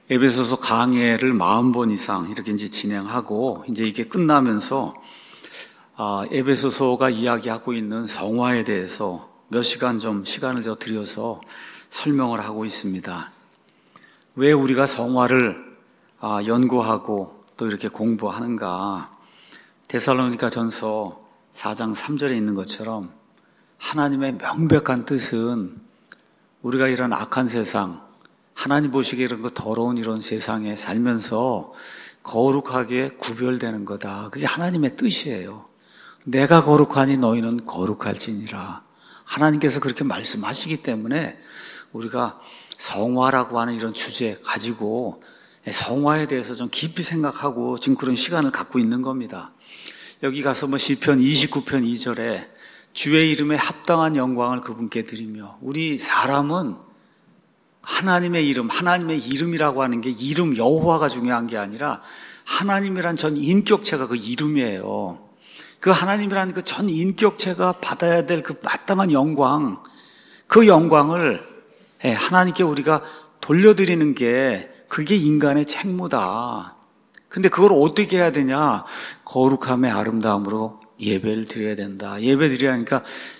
에베소서 강해를 40번 이상 이렇게 이제 진행하고 이제 이게 끝나면서 에베소서가 이야기하고 있는 성화에 대해서 몇 시간 좀 시간을 들여서 설명을 하고 있습니다. 왜 우리가 성화를 연구하고 또 이렇게 공부하는가? 데살로니가 전서 4장 3절에 있는 것처럼 하나님의 명백한 뜻은 우리가 이런 악한 세상, 하나님 보시기에 이런 거 더러운 이런 세상에 살면서 거룩하게 구별되는 거다. 그게 하나님의 뜻이에요. 내가 거룩하니 너희는 거룩할지니라. 하나님께서 그렇게 말씀하시기 때문에 우리가 성화라고 하는 이런 주제 가지고 성화에 대해서 좀 깊이 생각하고 지금 그런 시간을 갖고 있는 겁니다. 여기 가서 시편 29편 2절에 주의 이름에 합당한 영광을 그분께 드리며, 우리 사람은 하나님의 이름, 하나님의 이름이라고 하는 게 이름 여호와가 중요한 게 아니라 하나님이란 전 인격체가 그 이름이에요. 그 하나님이란 그 전 인격체가 받아야 될 그 마땅한 영광, 그 영광을 하나님께 우리가 돌려드리는 게 그게 인간의 책무다. 근데 그걸 어떻게 해야 되냐? 거룩함의 아름다움으로 예배를 드려야 된다. 예배 드리라니까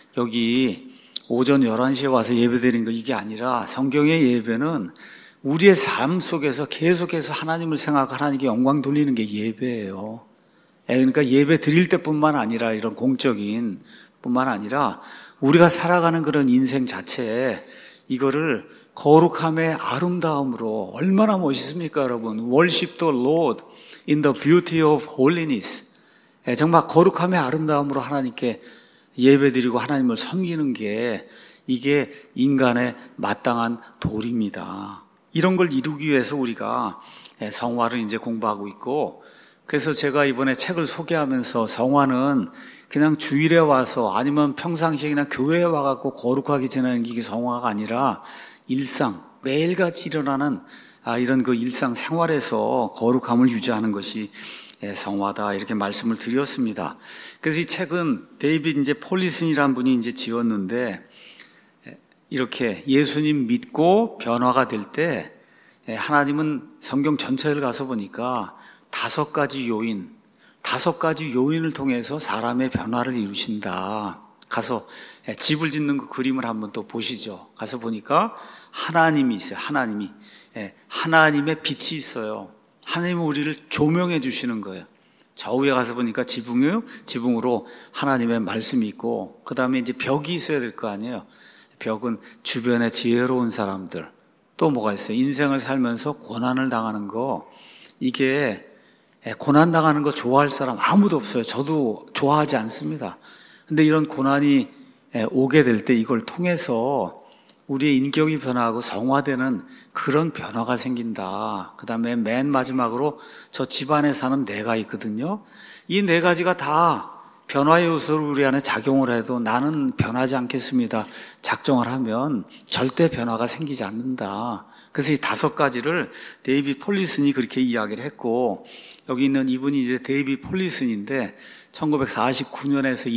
여기 오전 11시에 와서 예배 드리는 거 이게 아니라 성경의 예배는 우리의 삶 속에서 계속해서 하나님을 생각하고 하나님께 영광 돌리는 게 예배예요. 그러니까 예배 드릴 때뿐만 아니라 이런 공적인 뿐만 아니라 우리가 살아가는 그런 인생 자체에 이거를 거룩함의 아름다움으로, 얼마나 멋있습니까 여러분? Worship the Lord in the beauty of holiness. 정말 거룩함의 아름다움으로 하나님께 예배드리고 하나님을 섬기는 게 이게 인간의 마땅한 도리입니다. 이런 걸 이루기 위해서 우리가 성화를 이제 공부하고 있고, 그래서 제가 이번에 책을 소개하면서 성화는 그냥 주일에 와서 아니면 평상시에 그냥 교회에 와갖고 거룩하게 지내는 게 성화가 아니라 일상, 매일같이 일어나는 이런 그 일상 생활에서 거룩함을 유지하는 것이 성화다, 이렇게 말씀을 드렸습니다. 그래서 이 책은 데이빗 폴리슨이라는 분이 이제 지었는데, 이렇게 예수님 믿고 변화가 될 때 하나님은 성경 전체를 가서 보니까 5가지 요인을 통해서 사람의 변화를 이루신다. 가서 집을 짓는 그 그림을 한번 또 보시죠. 가서 보니까 하나님이 있어요. 하나님의 빛이 있어요. 하나님은 우리를 조명해 주시는 거예요. 저 위에 가서 보니까 지붕으로 하나님의 말씀이 있고, 그 다음에 이제 벽이 있어야 될 거 아니에요. 벽은 주변에 지혜로운 사람들, 또 뭐가 있어요? 인생을 살면서 고난을 당하는 거, 이게 고난 당하는 거 좋아할 사람 아무도 없어요. 저도 좋아하지 않습니다. 근데 이런 고난이 오게 될 때 이걸 통해서 우리의 인격이 변화하고 성화되는 그런 변화가 생긴다. 그 다음에 맨 마지막으로 저 집안에 사는 내가 있거든요. 이 4가지가 다 변화의 요소를 우리 안에 작용을 해도 나는 변하지 않겠습니다. 작정을 하면 절대 변화가 생기지 않는다. 그래서 이 5가지를 데이빗 폴리슨이 그렇게 이야기를 했고, 여기 있는 이분이 이제 데이빗 폴리슨인데 1949년에서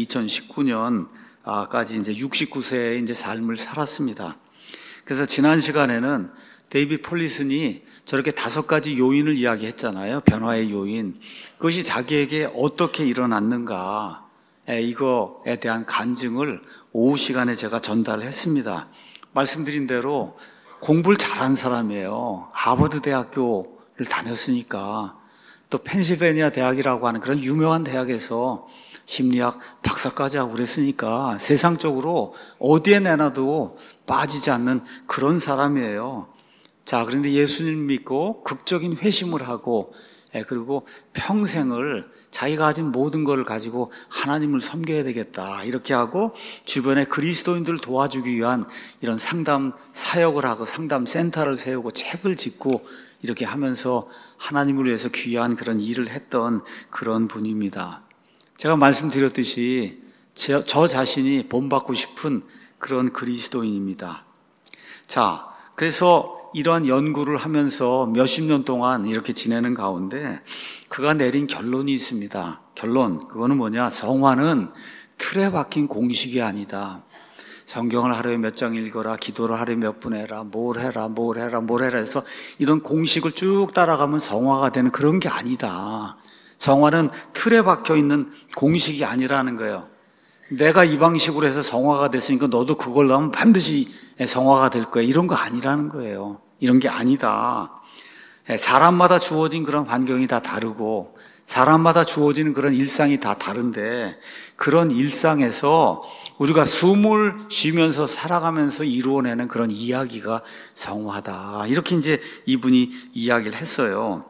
2019년까지 이제 69세의 이제 삶을 살았습니다. 그래서 지난 시간에는 데이빗 폴리슨이 저렇게 5가지 요인을 이야기했잖아요. 변화의 요인. 그것이 자기에게 어떻게 일어났는가, 이거에 대한 간증을 오후 시간에 제가 전달을 했습니다. 말씀드린 대로 공부를 잘한 사람이에요. 하버드 대학교를 다녔으니까, 또 펜실베니아 대학이라고 하는 그런 유명한 대학에서 심리학 박사까지 하고 그랬으니까 세상적으로 어디에 내놔도 빠지지 않는 그런 사람이에요. 자, 그런데 예수님 믿고 극적인 회심을 하고, 그리고 평생을 자기가 가진 모든 걸 가지고 하나님을 섬겨야 되겠다, 이렇게 하고 주변에 그리스도인들을 도와주기 위한 이런 상담 사역을 하고 상담 센터를 세우고 책을 짓고 이렇게 하면서 하나님을 위해서 귀한 그런 일을 했던 그런 분입니다. 제가 말씀드렸듯이 저 자신이 본받고 싶은 그런 그리스도인입니다. 자, 그래서 이러한 연구를 하면서 몇십 년 동안 이렇게 지내는 가운데 그가 내린 결론이 있습니다. 결론, 그거는 뭐냐? 성화는 틀에 박힌 공식이 아니다. 성경을 하루에 몇 장 읽어라, 기도를 하루에 몇 분 해라, 뭘 해라 해서 이런 공식을 쭉 따라가면 성화가 되는 그런 게 아니다. 성화는 틀에 박혀 있는 공식이 아니라는 거예요. 내가 이 방식으로 해서 성화가 됐으니까 너도 그걸로 하면 반드시 성화가 될 거야. 이런 거 아니라는 거예요. 이런 게 아니다. 사람마다 주어진 그런 환경이 다 다르고 사람마다 주어지는 그런 일상이 다 다른데 그런 일상에서 우리가 숨을 쉬면서 살아가면서 이루어내는 그런 이야기가 성화다. 이렇게 이제 이분이 이야기를 했어요.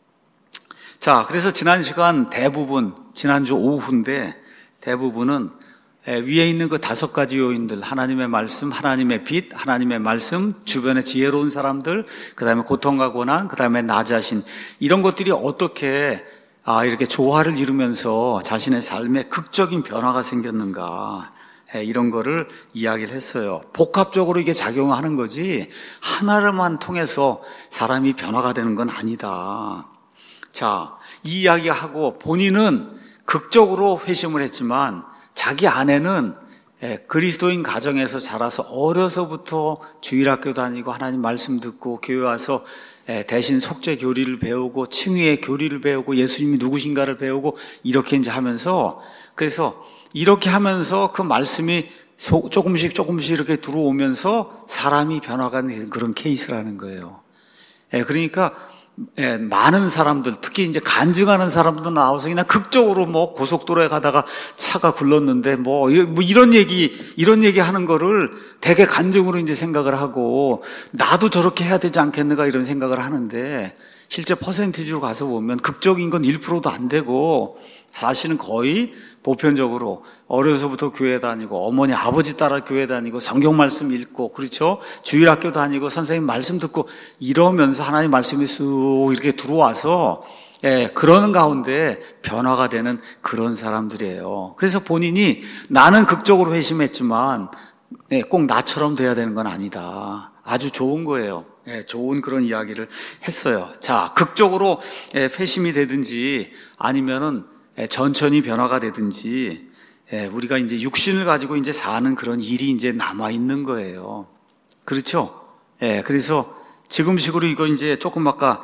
자, 그래서 지난 시간 지난주 오후인데 대부분은 위에 있는 그 5가지 요인들, 하나님의 말씀, 하나님의 빛, 하나님의 말씀, 주변에 지혜로운 사람들, 그 다음에 고통과 고난, 그 다음에 나 자신, 이런 것들이 어떻게 이렇게 조화를 이루면서 자신의 삶에 극적인 변화가 생겼는가, 이런 거를 이야기를 했어요. 복합적으로 이게 작용하는 거지 하나만 통해서 사람이 변화가 되는 건 아니다. 자, 이 이야기하고 본인은 극적으로 회심을 했지만 자기 아내는 그리스도인 가정에서 자라서 어려서부터 주일학교 다니고 하나님 말씀 듣고 교회 와서 대신 속죄 교리를 배우고 칭의의 교리를 배우고 예수님이 누구신가를 배우고 이렇게 이제 하면서 그래서 이렇게 하면서 그 말씀이 조금씩 이렇게 들어오면서 사람이 변화가 되는 그런 케이스라는 거예요. 그러니까 많은 사람들, 특히 이제 간증하는 사람도 나와서 그냥 극적으로 고속도로에 가다가 차가 굴렀는데 이런 얘기 하는 거를 되게 간증으로 이제 생각을 하고 나도 저렇게 해야 되지 않겠는가 이런 생각을 하는데 실제 퍼센티지로 가서 보면 극적인 건 1%도 안 되고 사실은 거의 보편적으로 어려서부터 교회 다니고 어머니 아버지 따라 교회 다니고 성경 말씀 읽고 그렇죠? 주일학교 다니고 선생님 말씀 듣고 이러면서 하나님 말씀이 쑥 이렇게 들어와서 그러는 가운데 변화가 되는 그런 사람들이에요. 그래서 본인이 나는 극적으로 회심했지만 꼭 나처럼 돼야 되는 건 아니다. 아주 좋은 거예요. 좋은 그런 이야기를 했어요. 자, 극적으로 회심이 되든지 아니면은 천천히 변화가 되든지 우리가 이제 육신을 가지고 이제 사는 그런 일이 이제 남아 있는 거예요. 그렇죠? 그래서 지금식으로 이거 이제 조금 아까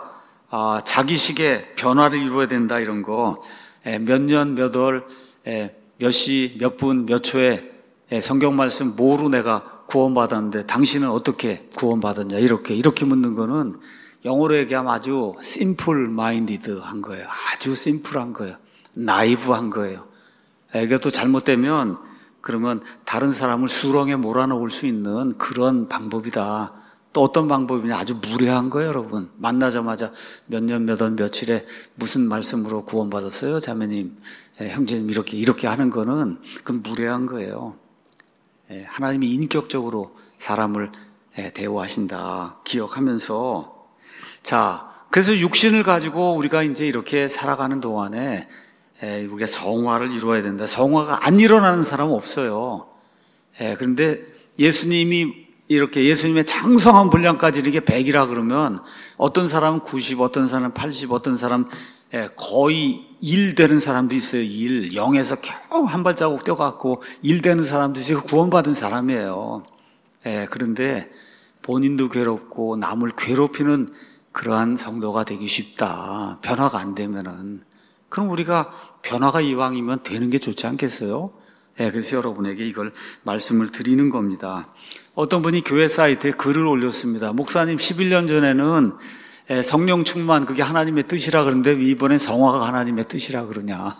자기식의 변화를 이루어야 된다 이런 거 몇 년, 몇 월, 몇 시, 몇 분, 몇 초에 성경 말씀 뭐로 내가 구원받았는데 당신은 어떻게 구원받았냐 이렇게 묻는 거는 영어로 얘기하면 아주 simple minded 한 거예요. 아주 심플한 거예요. 나이브한 거예요. 이게 또 잘못되면 그러면 다른 사람을 수렁에 몰아넣을 수 있는 그런 방법이다. 또 어떤 방법이냐 아주 무례한 거예요, 여러분. 만나자마자 몇 년, 몇 월, 며칠에 무슨 말씀으로 구원받았어요, 자매님, 형제님 이렇게 하는 거는 그건 무례한 거예요. 하나님이 인격적으로 사람을 대우하신다 기억하면서 자, 그래서 육신을 가지고 우리가 이제 이렇게 살아가는 동안에 우리가 성화를 이루어야 된다. 성화가 안 일어나는 사람은 없어요. 그런데 예수님이 이렇게 예수님의 장성한 분량까지 이렇게 100이라 그러면 어떤 사람은 90, 어떤 사람은 80, 어떤 사람 거의 1 되는 사람도 있어요. 1, 0에서 겨우 한 발자국 뛰어갔고 1 되는 사람도 있어요. 구원받은 사람이에요. 그런데 본인도 괴롭고 남을 괴롭히는 그러한 성도가 되기 쉽다. 변화가 안 되면은. 그럼 우리가 변화가 이왕이면 되는 게 좋지 않겠어요? 그래서 여러분에게 이걸 말씀을 드리는 겁니다. 어떤 분이 교회 사이트에 글을 올렸습니다. 목사님 11년 전에는 성령 충만 그게 하나님의 뜻이라 그러는데 왜 이번엔 성화가 하나님의 뜻이라 그러냐.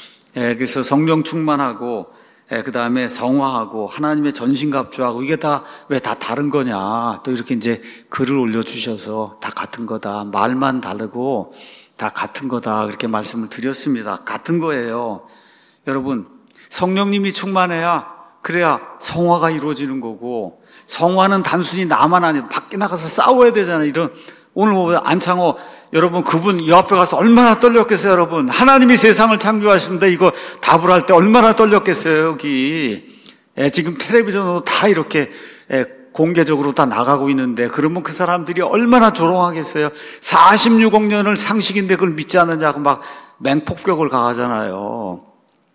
그래서 성령 충만하고 그 다음에 성화하고 하나님의 전신갑주하고 이게 다 왜 다 다른 거냐. 또 이렇게 이제 글을 올려주셔서 다 같은 거다. 말만 다르고 다 같은 거다. 그렇게 말씀을 드렸습니다. 같은 거예요. 여러분, 성령님이 충만해야 그래야 성화가 이루어지는 거고 성화는 단순히 나만 아니라 밖에 나가서 싸워야 되잖아요. 오늘 안창호 여러분 그분 이 앞에 가서 얼마나 떨렸겠어요, 여러분. 하나님이 세상을 창조하셨는데 이거 답을 할 때 얼마나 떨렸겠어요, 여기. 지금 텔레비전으로 다 이렇게 공개적으로 다 나가고 있는데 그러면 그 사람들이 얼마나 조롱하겠어요. 46억 년을 상식인데 그걸 믿지 않느냐고 막 맹폭격을 가하잖아요.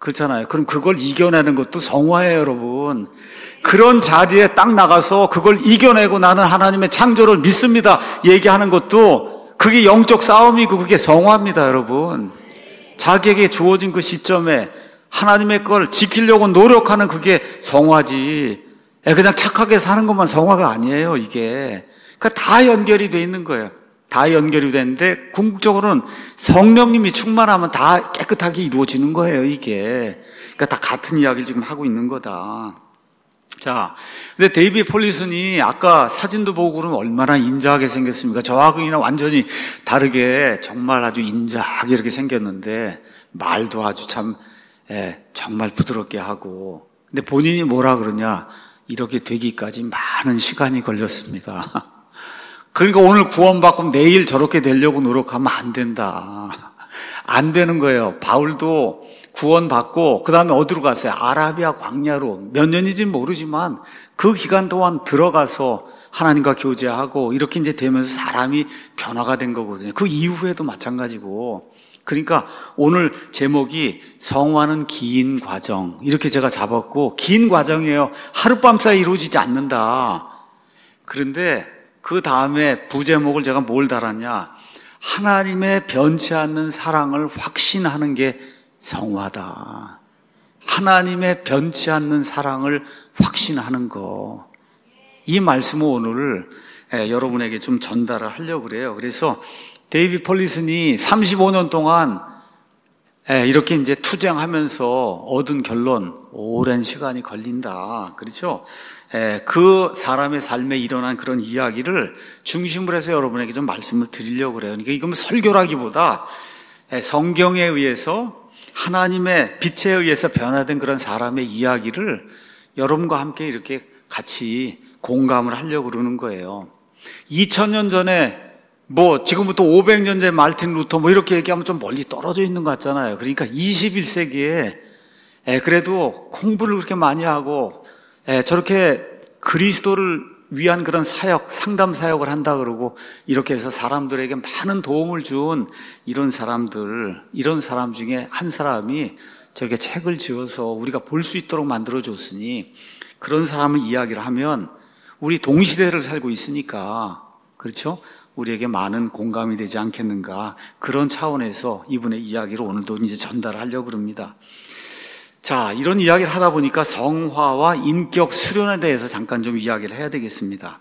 그렇잖아요. 그럼 그걸 이겨내는 것도 성화예요, 여러분. 그런 자리에 딱 나가서 그걸 이겨내고 나는 하나님의 창조를 믿습니다 얘기하는 것도 그게 영적 싸움이고 그게 성화입니다, 여러분. 자기에게 주어진 그 시점에 하나님의 걸 지키려고 노력하는 그게 성화지. 그냥 착하게 사는 것만 성화가 아니에요, 이게. 그러니까 다 연결이 돼 있는 거예요. 다 연결이 되는데 궁극적으로는 성령님이 충만하면 다 깨끗하게 이루어지는 거예요, 이게. 그러니까 다 같은 이야기를 지금 하고 있는 거다. 자, 근데 데이비 폴리슨이 아까 사진도 보고 그러면 얼마나 인자하게 생겼습니까? 저하고는 완전히 다르게 정말 아주 인자하게 이렇게 생겼는데 말도 아주 참 정말 부드럽게 하고. 근데 본인이 뭐라 그러냐? 이렇게 되기까지 많은 시간이 걸렸습니다. 그러니까 오늘 구원받고 내일 저렇게 되려고 노력하면 안 된다. 안 되는 거예요. 바울도 구원받고 그 다음에 어디로 갔어요? 아라비아 광야로. 몇 년인지 모르지만 그 기간 동안 들어가서 하나님과 교제하고 이렇게 이제 되면서 사람이 변화가 된 거거든요. 그 이후에도 마찬가지고. 그러니까 오늘 제목이 성화는 긴 과정 이렇게 제가 잡았고 긴 과정이에요. 하룻밤 사이에 이루어지지 않는다. 그런데 그 다음에 부제목을 제가 뭘 달았냐? 하나님의 변치 않는 사랑을 확신하는 게 성화다. 하나님의 변치 않는 사랑을 확신하는 거. 이 말씀을 오늘 여러분에게 좀 전달을 하려고 그래요. 그래서 데이비 폴리슨이 35년 동안 이렇게 이제 투쟁하면서 얻은 결론, 오랜 시간이 걸린다. 그렇죠? 그 사람의 삶에 일어난 그런 이야기를 중심으로 해서 여러분에게 좀 말씀을 드리려고 그래요. 그러니까 이건 설교라기보다 성경에 의해서 하나님의 빛에 의해서 변화된 그런 사람의 이야기를 여러분과 함께 이렇게 같이 공감을 하려고 그러는 거예요. 2000년 전에 지금부터 500년 전 마르틴 루터 이렇게 얘기하면 좀 멀리 떨어져 있는 것 같잖아요. 그러니까 21세기에 그래도 공부를 그렇게 많이 하고 저렇게 그리스도를 위한 그런 사역, 상담 사역을 한다 그러고 이렇게 해서 사람들에게 많은 도움을 준 이런 사람 중에 한 사람이 저렇게 책을 지어서 우리가 볼 수 있도록 만들어줬으니 그런 사람을 이야기를 하면 우리 동시대를 살고 있으니까 그렇죠? 우리에게 많은 공감이 되지 않겠는가 그런 차원에서 이분의 이야기를 오늘도 이제 전달하려고 합니다. 자, 이런 이야기를 하다 보니까 성화와 인격 수련에 대해서 잠깐 좀 이야기를 해야 되겠습니다.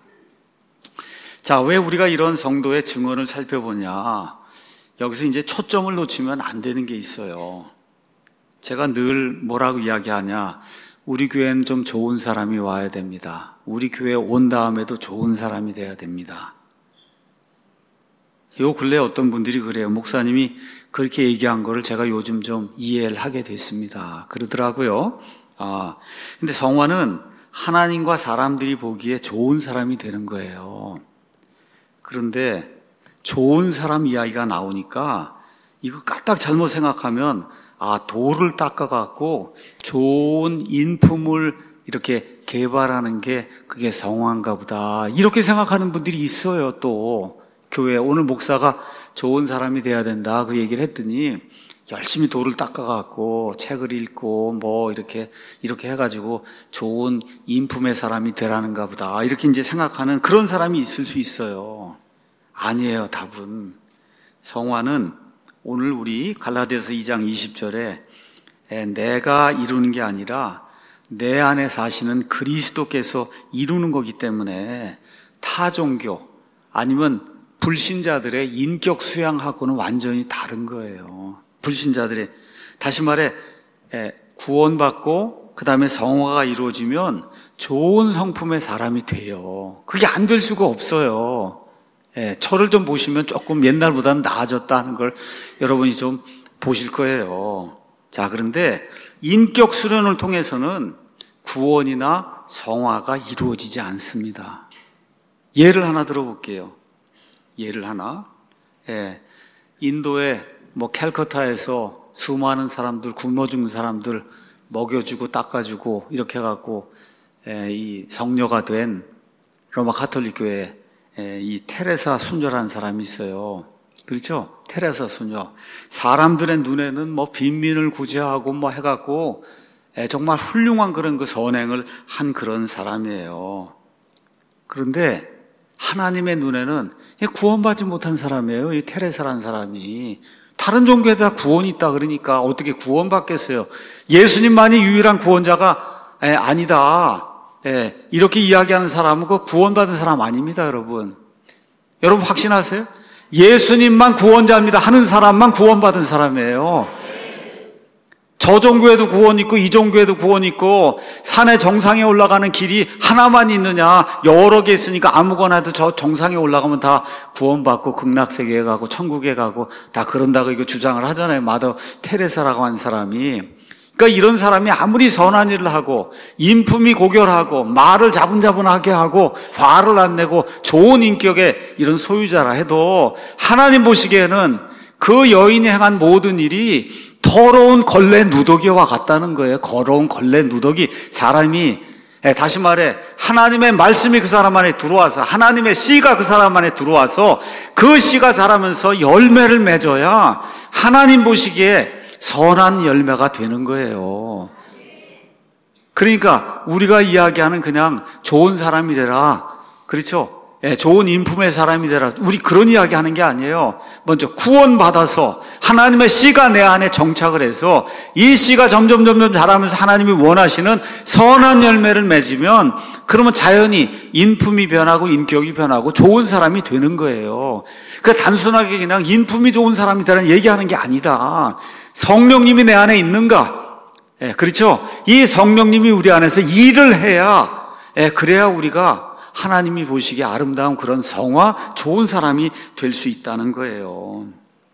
자, 왜 우리가 이런 성도의 증언을 살펴보냐? 여기서 이제 초점을 놓치면 안 되는 게 있어요. 제가 늘 뭐라고 이야기하냐? 우리 교회는 좀 좋은 사람이 와야 됩니다. 우리 교회에 온 다음에도 좋은 사람이 돼야 됩니다. 요 근래 어떤 분들이 그래요. 목사님이 그렇게 얘기한 거를 제가 요즘 좀 이해를 하게 됐습니다. 그러더라고요. 근데 성화는 하나님과 사람들이 보기에 좋은 사람이 되는 거예요. 그런데 좋은 사람 이야기가 나오니까 이거 까딱 잘못 생각하면 돌을 닦아갖고 좋은 인품을 이렇게 개발하는 게 그게 성화인가 보다. 이렇게 생각하는 분들이 있어요, 또. 교회 오늘 목사가 좋은 사람이 돼야 된다 그 얘기를 했더니 열심히 돌을 닦아갖고 책을 읽고 이렇게 해가지고 좋은 인품의 사람이 되라는가 보다 이렇게 이제 생각하는 그런 사람이 있을 수 있어요. 아니에요. 답은 성화는 오늘 우리 갈라디아서 2장 20절에 내가 이루는 게 아니라 내 안에 사시는 그리스도께서 이루는 거기 때문에 타 종교 아니면 불신자들의 인격 수양하고는 완전히 다른 거예요. 불신자들의 다시 말해 구원받고 그 다음에 성화가 이루어지면 좋은 성품의 사람이 돼요. 그게 안 될 수가 없어요. 저를 좀 보시면 조금 옛날보다는 나아졌다는 걸 여러분이 좀 보실 거예요. 자, 그런데 인격 수련을 통해서는 구원이나 성화가 이루어지지 않습니다. 예를 하나 들어볼게요. 예를 하나, 인도의 캘커타에서 수많은 사람들, 굶어 죽는 사람들 먹여주고 닦아주고 이렇게 해갖고 이 성녀가 된 로마 가톨릭 교회 이 테레사 순녀라는 사람이 있어요. 그렇죠? 테레사 수녀. 사람들의 눈에는 뭐 빈민을 구제하고 뭐 해갖고 정말 훌륭한 그런 그 선행을 한 그런 사람이에요. 그런데 하나님의 눈에는 구원받지 못한 사람이에요. 이 테레사라는 사람이. 다른 종교에 다 구원이 있다 그러니까 어떻게 구원받겠어요? 예수님만이 유일한 구원자가 아니다. 이렇게 이야기하는 사람은 그 구원받은 사람 아닙니다, 여러분. 여러분 확신하세요? 예수님만 구원자입니다 하는 사람만 구원받은 사람이에요. 저 종교에도 구원 있고 이 종교에도 구원 있고 산의 정상에 올라가는 길이 하나만 있느냐, 여러 개 있으니까 아무거나 해도 저 정상에 올라가면 다 구원받고 극락세계에 가고 천국에 가고 다 그런다고 이거 주장을 하잖아요. 마더 테레사라고 하는 사람이. 그러니까 이런 사람이 아무리 선한 일을 하고 인품이 고결하고 말을 자분자분하게 하고 화를 안 내고 좋은 인격의 이런 소유자라 해도 하나님 보시기에는 그 여인이 행한 모든 일이 더러운 걸레 누더기와 같다는 거예요. 더러운 걸레 누더기. 사람이, 다시 말해 하나님의 말씀이 그 사람 안에 들어와서, 하나님의 씨가 그 사람 안에 들어와서 그 씨가 자라면서 열매를 맺어야 하나님 보시기에 선한 열매가 되는 거예요. 그러니까 우리가 이야기하는 그냥 좋은 사람이 되라, 그렇죠? 좋은 인품의 사람이 되라, 우리 그런 이야기 하는 게 아니에요. 먼저 구원받아서 하나님의 씨가 내 안에 정착을 해서 이 씨가 점점 자라면서 하나님이 원하시는 선한 열매를 맺으면 그러면 자연히 인품이 변하고 인격이 변하고 좋은 사람이 되는 거예요. 그러니까 단순하게 그냥 인품이 좋은 사람이 되라는 얘기하는 게 아니다. 성령님이 내 안에 있는가? 그렇죠? 이 성령님이 우리 안에서 일을 해야, 그래야 우리가 하나님이 보시기에 아름다운 그런 성화, 좋은 사람이 될 수 있다는 거예요.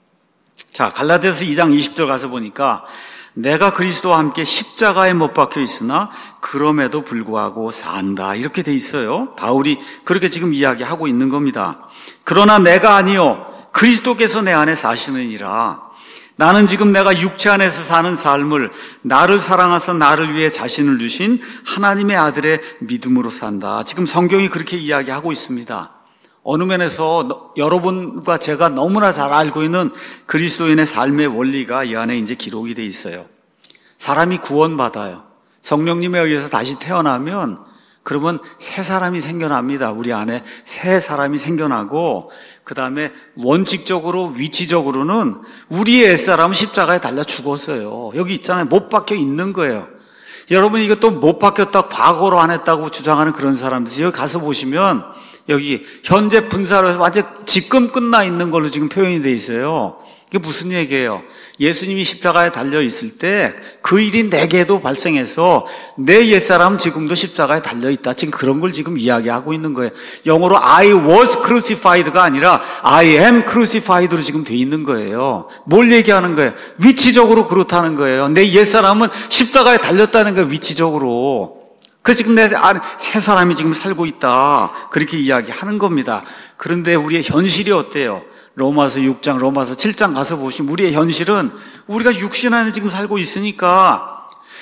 자, 갈라디아서 2장 20절 가서 보니까 내가 그리스도와 함께 십자가에 못 박혀 있으나 그럼에도 불구하고 산다, 이렇게 돼 있어요. 바울이 그렇게 지금 이야기하고 있는 겁니다. 그러나 내가 아니요 그리스도께서 내 안에 사시느니라. 나는 지금 내가 육체 안에서 사는 삶을 나를 사랑하사 나를 위해 자신을 주신 하나님의 아들의 믿음으로 산다. 지금 성경이 그렇게 이야기하고 있습니다. 어느 면에서 여러분과 제가 너무나 잘 알고 있는 그리스도인의 삶의 원리가 이 안에 이제 기록이 돼 있어요. 사람이 구원받아요. 성령님에 의해서 다시 태어나면 그러면 새 사람이 생겨납니다. 우리 안에 새 사람이 생겨나고, 그 다음에 원칙적으로 위치적으로는 우리의 옛사람은 십자가에 달려 죽었어요. 여기 있잖아요. 못 박혀 있는 거예요. 여러분 이것도 못 박혔다, 과거로 안 했다고 주장하는 그런 사람들, 여기 가서 보시면 여기 현재 분사로 해서 완전 지금 끝나 있는 걸로 지금 표현이 돼 있어요. 이게 무슨 얘기예요? 예수님이 십자가에 달려 있을 때 그 일이 내게도 발생해서 내 옛사람은 지금도 십자가에 달려 있다. 지금 그런 걸 지금 이야기하고 있는 거예요. 영어로 I was crucified가 아니라 I am crucified로 지금 돼 있는 거예요. 뭘 얘기하는 거예요? 위치적으로 그렇다는 거예요. 내 옛사람은 십자가에 달렸다는 거예요. 위치적으로. 그래서 지금 내 안에 새 사람이 지금 살고 있다, 그렇게 이야기하는 겁니다. 그런데 우리의 현실이 어때요? 로마서 6장, 로마서 7장 가서 보시면 우리의 현실은 우리가 육신 안에 지금 살고 있으니까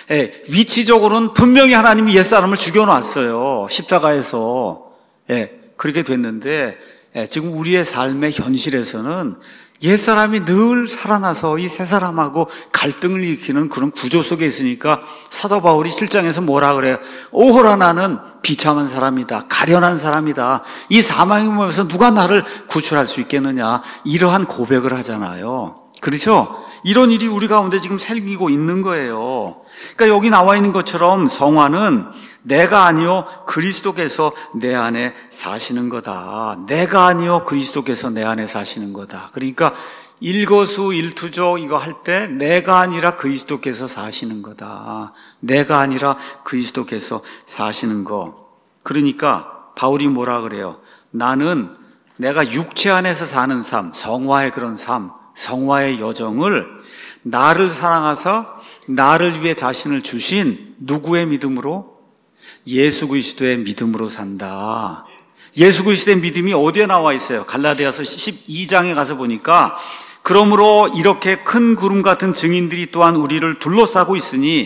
위치적으로는 분명히 하나님이 옛사람을 죽여놨어요. 십자가에서. 그렇게 됐는데 지금 우리의 삶의 현실에서는 옛사람이 늘 살아나서 이 새 사람하고 갈등을 일으키는 그런 구조 속에 있으니까 사도 바울이 7장에서 뭐라 그래요? 오호라 나는 비참한 사람이다, 가련한 사람이다, 이 사망의 몸에서 누가 나를 구출할 수 있겠느냐, 이러한 고백을 하잖아요. 그렇죠? 이런 일이 우리 가운데 지금 생기고 있는 거예요. 그러니까 여기 나와 있는 것처럼 성화는 내가 아니요 그리스도께서 내 안에 사시는 거다. 내가 아니요 그리스도께서 내 안에 사시는 거다. 그러니까 일거수일투족 이거 할 때 내가 아니라 그리스도께서 사시는 거다. 내가 아니라 그리스도께서 사시는 거. 그러니까 바울이 뭐라 그래요? 나는 내가 육체 안에서 사는 삶, 성화의 그런 삶, 성화의 여정을 나를 사랑하사 나를 위해 자신을 주신 누구의 믿음으로? 예수 그리스도의 믿음으로 산다. 예수 그리스도의 믿음이 어디에 나와 있어요? 갈라디아서 12장에 가서 보니까 그러므로 이렇게 큰 구름 같은 증인들이 또한 우리를 둘러싸고 있으니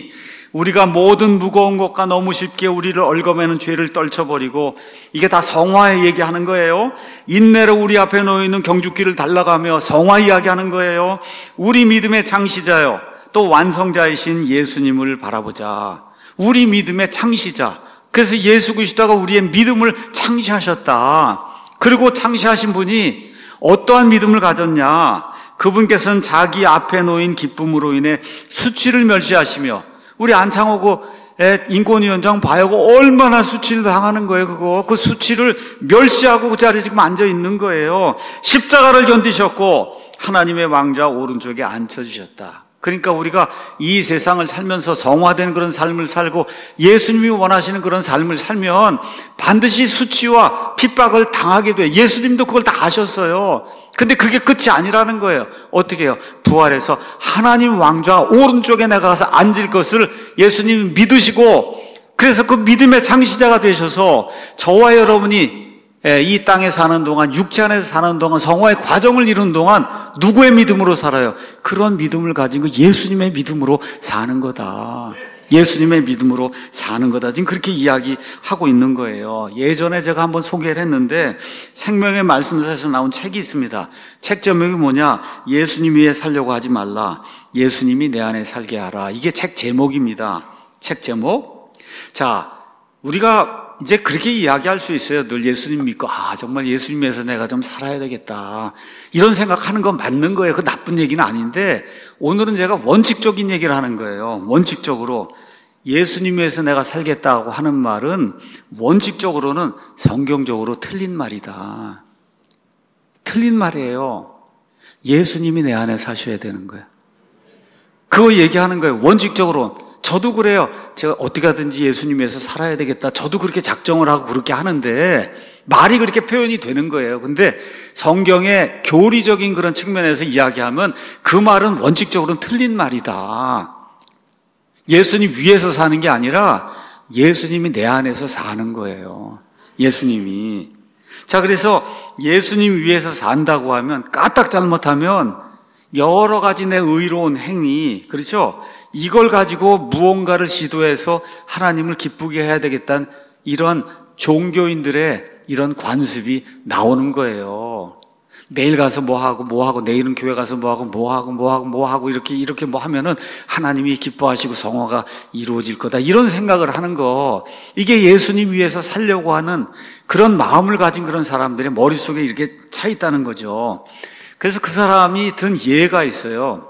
우리가 모든 무거운 것과 너무 쉽게 우리를 얽어매는 죄를 떨쳐버리고, 이게 다 성화의 얘기하는 거예요. 인내로 우리 앞에 놓여있는 경주길을 달라가며 성화 이야기하는 거예요. 우리 믿음의 창시자요 또 완성자이신 예수님을 바라보자. 우리 믿음의 창시자. 그래서 예수 그리스도가 우리의 믿음을 창시하셨다. 그리고 창시하신 분이 어떠한 믿음을 가졌냐? 그분께서는 자기 앞에 놓인 기쁨으로 인해 수치를 멸시하시며, 우리 안창호고 인권위원장 봐요. 얼마나 수치를 당하는 거예요. 그 수치를 멸시하고 그 자리에 지금 앉아 있는 거예요. 십자가를 견디셨고 하나님의 왕좌 오른쪽에 앉혀주셨다. 그러니까 우리가 이 세상을 살면서 성화된 그런 삶을 살고 예수님이 원하시는 그런 삶을 살면 반드시 수치와 핍박을 당하게 돼. 예수님도 그걸 다 아셨어요. 근데 그게 끝이 아니라는 거예요. 어떻게 해요? 부활해서 하나님 왕좌 오른쪽에 내가 가서 앉을 것을 예수님이 믿으시고, 그래서 그 믿음의 창시자가 되셔서 저와 여러분이 이 땅에 사는 동안, 육체 안에서 사는 동안, 성화의 과정을 이루는 동안 누구의 믿음으로 살아요? 그런 믿음을 가진 그 예수님의 믿음으로 사는 거다. 예수님의 믿음으로 사는 거다. 지금 그렇게 이야기하고 있는 거예요. 예전에 제가 한번 소개를 했는데 생명의 말씀에서 나온 책이 있습니다. 책 제목이 뭐냐? 예수님 위에 살려고 하지 말라. 예수님이 내 안에 살게 하라. 이게 책 제목입니다. 책 제목. 자, 우리가 이제 그렇게 이야기할 수 있어요. 늘 예수님 믿고, 정말 예수님 위해서 내가 좀 살아야 되겠다. 이런 생각하는 건 맞는 거예요. 그 나쁜 얘기는 아닌데, 오늘은 제가 원칙적인 얘기를 하는 거예요. 원칙적으로. 예수님 위해서 내가 살겠다고 하는 말은 원칙적으로는 성경적으로 틀린 말이다. 틀린 말이에요. 예수님이 내 안에 사셔야 되는 거예요. 그거 얘기하는 거예요. 원칙적으로. 저도 그래요. 제가 어떻게 하든지 예수님 위해서 살아야 되겠다. 저도 그렇게 작정을 하고 그렇게 하는데 말이 그렇게 표현이 되는 거예요. 근데 성경의 교리적인 그런 측면에서 이야기하면 그 말은 원칙적으로는 틀린 말이다. 예수님 위에서 사는 게 아니라 예수님이 내 안에서 사는 거예요. 예수님이. 자, 그래서 예수님 위에서 산다고 하면 까딱 잘못하면 여러 가지 내 의로운 행위, 그렇죠? 이걸 가지고 무언가를 시도해서 하나님을 기쁘게 해야 되겠다는 이런 종교인들의 이런 관습이 나오는 거예요. 매일 가서 뭐 하고 내일은 교회 가서 뭐 하고 이렇게 뭐 하면은 하나님이 기뻐하시고 성화가 이루어질 거다. 이런 생각을 하는 거. 이게 예수님 위해서 살려고 하는 그런 마음을 가진 그런 사람들의 머릿속에 이렇게 차 있다는 거죠. 그래서 그 사람이 든 예가 있어요.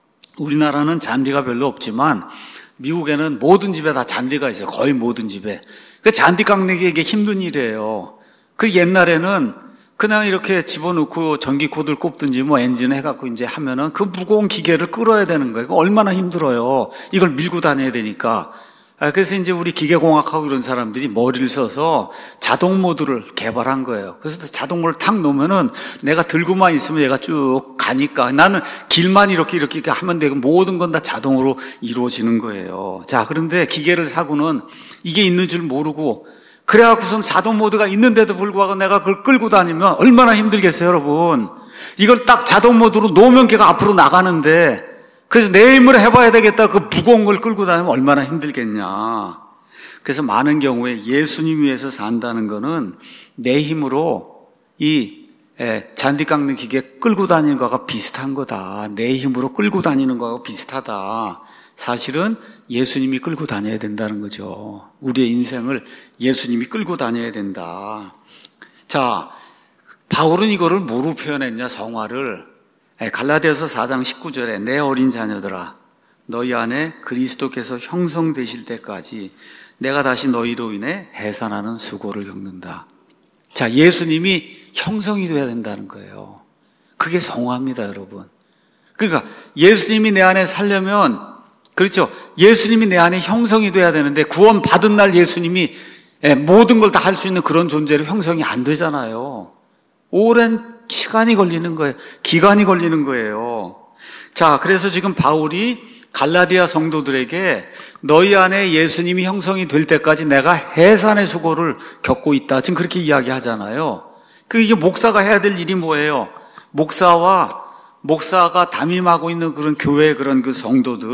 우리나라는 잔디가 별로 없지만 미국에는 모든 집에 다 잔디가 있어요. 거의 모든 집에. 그 잔디 깎는 게 이게 힘든 일이에요. 그 옛날에는 그냥 이렇게 집어넣고 전기 코드를 꼽든지 뭐 엔진을 해갖고 이제 하면은 그 무거운 기계를 끌어야 되는 거예요. 얼마나 힘들어요. 이걸 밀고 다녀야 되니까. 그래서 이제 우리 기계공학하고 이런 사람들이 머리를 써서 자동 모드를 개발한 거예요. 그래서 자동 모드를 탁 놓으면은 내가 들고만 있으면 얘가 쭉 가니까 나는 길만 이렇게 하면 되고 모든 건 다 자동으로 이루어지는 거예요. 자, 그런데 기계를 사고는 이게 있는 줄 모르고 그래갖고선 자동 모드가 있는데도 불구하고 내가 그걸 끌고 다니면 얼마나 힘들겠어요, 여러분. 이걸 딱 자동 모드로 놓으면 걔가 앞으로 나가는데 그래서 내 힘으로 해봐야 되겠다. 그 무거운 걸 끌고 다니면 얼마나 힘들겠냐. 그래서 많은 경우에 예수님 위해서 산다는 거는 내 힘으로 이 잔디 깎는 기계 끌고 다니는 거가 비슷한 거다. 내 힘으로 끌고 다니는 거하고 비슷하다. 사실은 예수님이 끌고 다녀야 된다는 거죠. 우리의 인생을 예수님이 끌고 다녀야 된다. 자, 바울은 이거를 뭐로 표현했냐, 성화를. 갈라디아서 4장 19절에 내 어린 자녀들아 너희 안에 그리스도께서 형성되실 때까지 내가 다시 너희로 인해 해산하는 수고를 겪는다. 자, 예수님이 형성이 돼야 된다는 거예요. 그게 성화입니다, 여러분. 그러니까 예수님이 내 안에 살려면, 그렇죠, 예수님이 내 안에 형성이 돼야 되는데 구원 받은 날 예수님이 모든 걸 다 할 수 있는 그런 존재로 형성이 안 되잖아요. 오랜 시간이 걸리는 거예요. 기간이 걸리는 거예요. 자, 그래서 지금 바울이 갈라디아 성도들에게 너희 안에 예수님이 형성이 될 때까지 내가 해산의 수고를 겪고 있다. 지금 그렇게 이야기하잖아요. 이게 목사가 해야 될 일이 뭐예요? 목사와 목사가 담임하고 있는 그런 교회 그런 그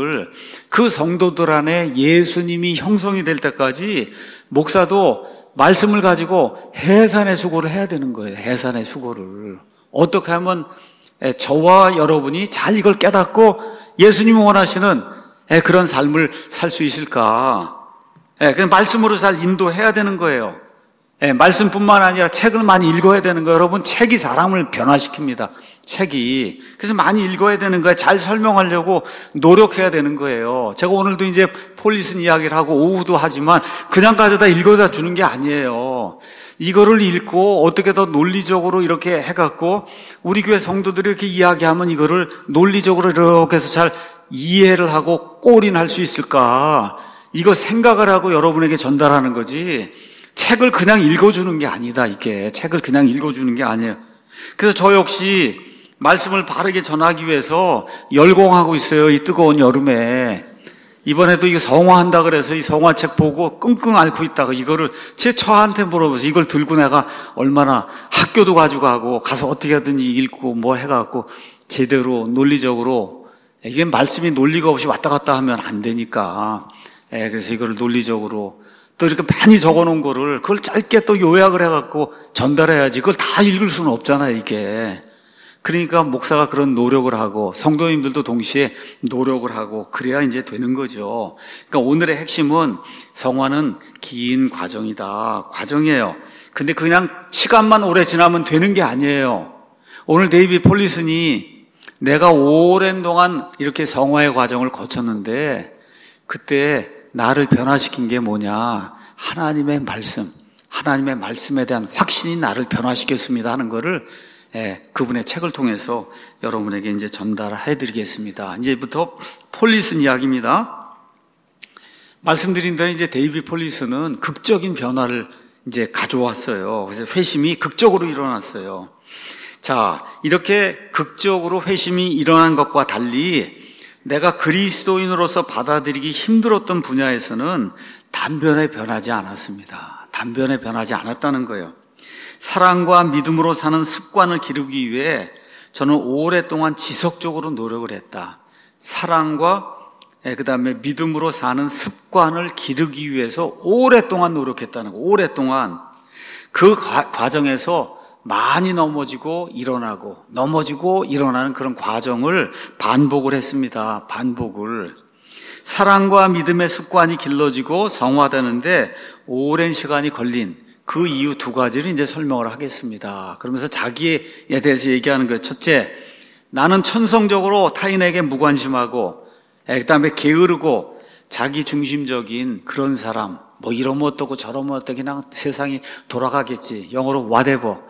성도들 안에 예수님이 형성이 될 때까지 목사도 말씀을 가지고 해산의 수고를 해야 되는 거예요. 해산의 수고를. 어떻게 하면 저와 여러분이 잘 이걸 깨닫고 예수님이 원하시는 그런 삶을 살 수 있을까? 그 말씀으로 잘 인도해야 되는 거예요. 말씀뿐만 아니라 책을 많이 읽어야 되는 거예요. 여러분, 책이 사람을 변화시킵니다. 책이. 그래서 많이 읽어야 되는 거예요. 잘 설명하려고 노력해야 되는 거예요. 제가 오늘도 이제 폴리슨 이야기를 하고 오후도 하지만 그냥 가져다 읽어다 주는 게 아니에요. 이거를 읽고 어떻게 더 논리적으로 이렇게 해갖고 우리 교회 성도들이 이렇게 이야기하면 이거를 논리적으로 이렇게 해서 잘 이해를 하고 골인할 수 있을까? 이거 생각을 하고 여러분에게 전달하는 거지. 책을 그냥 읽어주는 게 아니다, 이게. 책을 그냥 읽어주는 게 아니에요. 그래서 저 역시 말씀을 바르게 전하기 위해서 열공하고 있어요, 이 뜨거운 여름에. 이번에도 이거 성화한다 그래서 이 성화책 보고 끙끙 앓고 있다가 이거를 제 처한테 물어봐서 이걸 들고 내가 얼마나 학교도 가지고 가고 가서 어떻게 하든지 읽고 뭐 해갖고 제대로 논리적으로 이게 말씀이 논리가 없이 왔다 갔다 하면 안 되니까. 그래서 이거를 논리적으로 또 이렇게 많이 적어 놓은 거를 그걸 짧게 또 요약을 해갖고 전달해야지. 그걸 다 읽을 수는 없잖아요, 이게. 그러니까 목사가 그런 노력을 하고 성도님들도 동시에 노력을 하고 그래야 이제 되는 거죠. 그러니까 오늘의 핵심은 성화는 긴 과정이에요. 근데 그냥 시간만 오래 지나면 되는 게 아니에요. 오늘 데이비드 폴리슨이 내가 오랜 동안 이렇게 성화의 과정을 거쳤는데 그때 나를 변화시킨 게 뭐냐? 하나님의 말씀에 대한 확신이 나를 변화시켰습니다 하는 거를 그분의 책을 통해서 여러분에게 이제 전달해 드리겠습니다. 이제부터 폴리슨 이야기입니다. 말씀드린 대로 이제 데이비드 폴리슨은 극적인 변화를 이제 가져왔어요. 그래서 회심이 극적으로 일어났어요. 자, 이렇게 극적으로 회심이 일어난 것과 달리 내가 그리스도인으로서 받아들이기 힘들었던 분야에서는 단변에 변하지 않았습니다. 단변에 변하지 않았다는 거예요. 사랑과 믿음으로 사는 습관을 기르기 위해 저는 오랫동안 지속적으로 노력을 했다. 사랑과 그다음에 믿음으로 사는 습관을 기르기 위해서 오랫동안 노력했다는 거. 오랫동안 그 과정에서 많이 넘어지고 일어나는 그런 과정을 반복을 했습니다. 반복을. 사랑과 믿음의 습관이 길러지고 성화되는데 오랜 시간이 걸린 그 이유 두 가지를 이제 설명을 하겠습니다. 그러면서 자기에 대해서 얘기하는 거예요. 첫째, 나는 천성적으로 타인에게 무관심하고 그다음에 게으르고 자기 중심적인 그런 사람. 뭐 이러면 어떻고 저러면 어떻고 그냥 세상이 돌아가겠지. 영어로 whatever.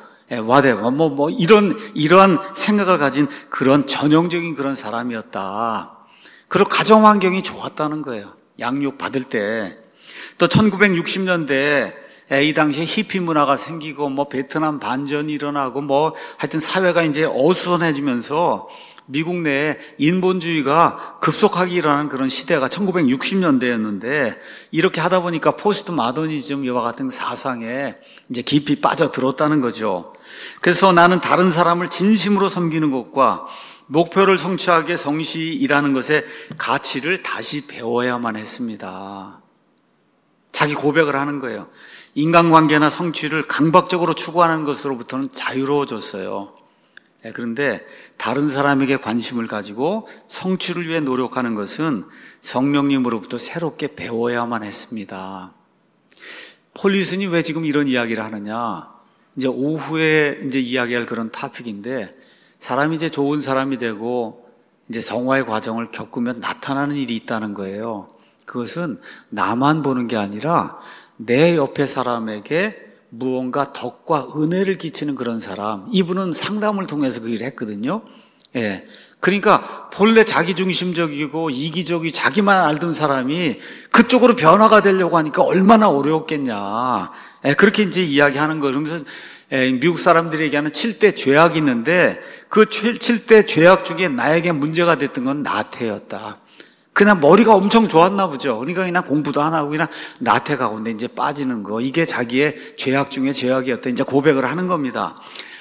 이러한 생각을 가진 그런 전형적인 그런 사람이었다. 그리고 가정 환경이 좋았다는 거예요. 양육 받을 때. 또 1960년대 이 당시에 히피 문화가 생기고 뭐 베트남 반전이 일어나고 뭐 하여튼 사회가 이제 어수선해지면서 미국 내에 인본주의가 급속하게 일어나는 그런 시대가 1960년대였는데 이렇게 하다 보니까 포스트 마더니즘 이와 같은 사상에 이제 깊이 빠져들었다는 거죠. 그래서 나는 다른 사람을 진심으로 섬기는 것과 목표를 성취하기 위해 성실히 일하는 것의 가치를 다시 배워야만 했습니다. 자기 고백을 하는 거예요. 인간관계나 성취를 강박적으로 추구하는 것으로부터는 자유로워졌어요. 그런데 다른 사람에게 관심을 가지고 성취를 위해 노력하는 것은 성령님으로부터 새롭게 배워야만 했습니다. 폴리슨이 왜 지금 이런 이야기를 하느냐? 이제 오후에 이제 이야기할 그런 토픽인데 사람이 이제 좋은 사람이 되고 이제 성화의 과정을 겪으면 나타나는 일이 있다는 거예요. 그것은 나만 보는 게 아니라 내 옆에 사람에게 무언가 덕과 은혜를 끼치는 그런 사람. 이분은 상담을 통해서 그 일을 했거든요. 그러니까 본래 자기중심적이고 이기적이 자기만 알던 사람이 그쪽으로 변화가 되려고 하니까 얼마나 어려웠겠냐. 그렇게 이제 이야기하는 거예요. 그러면서 미국 사람들이 얘기하는 7대 죄악이 있는데 그 7대 죄악 중에 나에게 문제가 됐던 건 나태였다. 그냥 머리가 엄청 좋았나 보죠. 그러니까 그냥 공부도 안 하고 그냥 나태 가운데 이제 빠지는 거. 이게 자기의 죄악 중에 죄악이었다. 이제 고백을 하는 겁니다.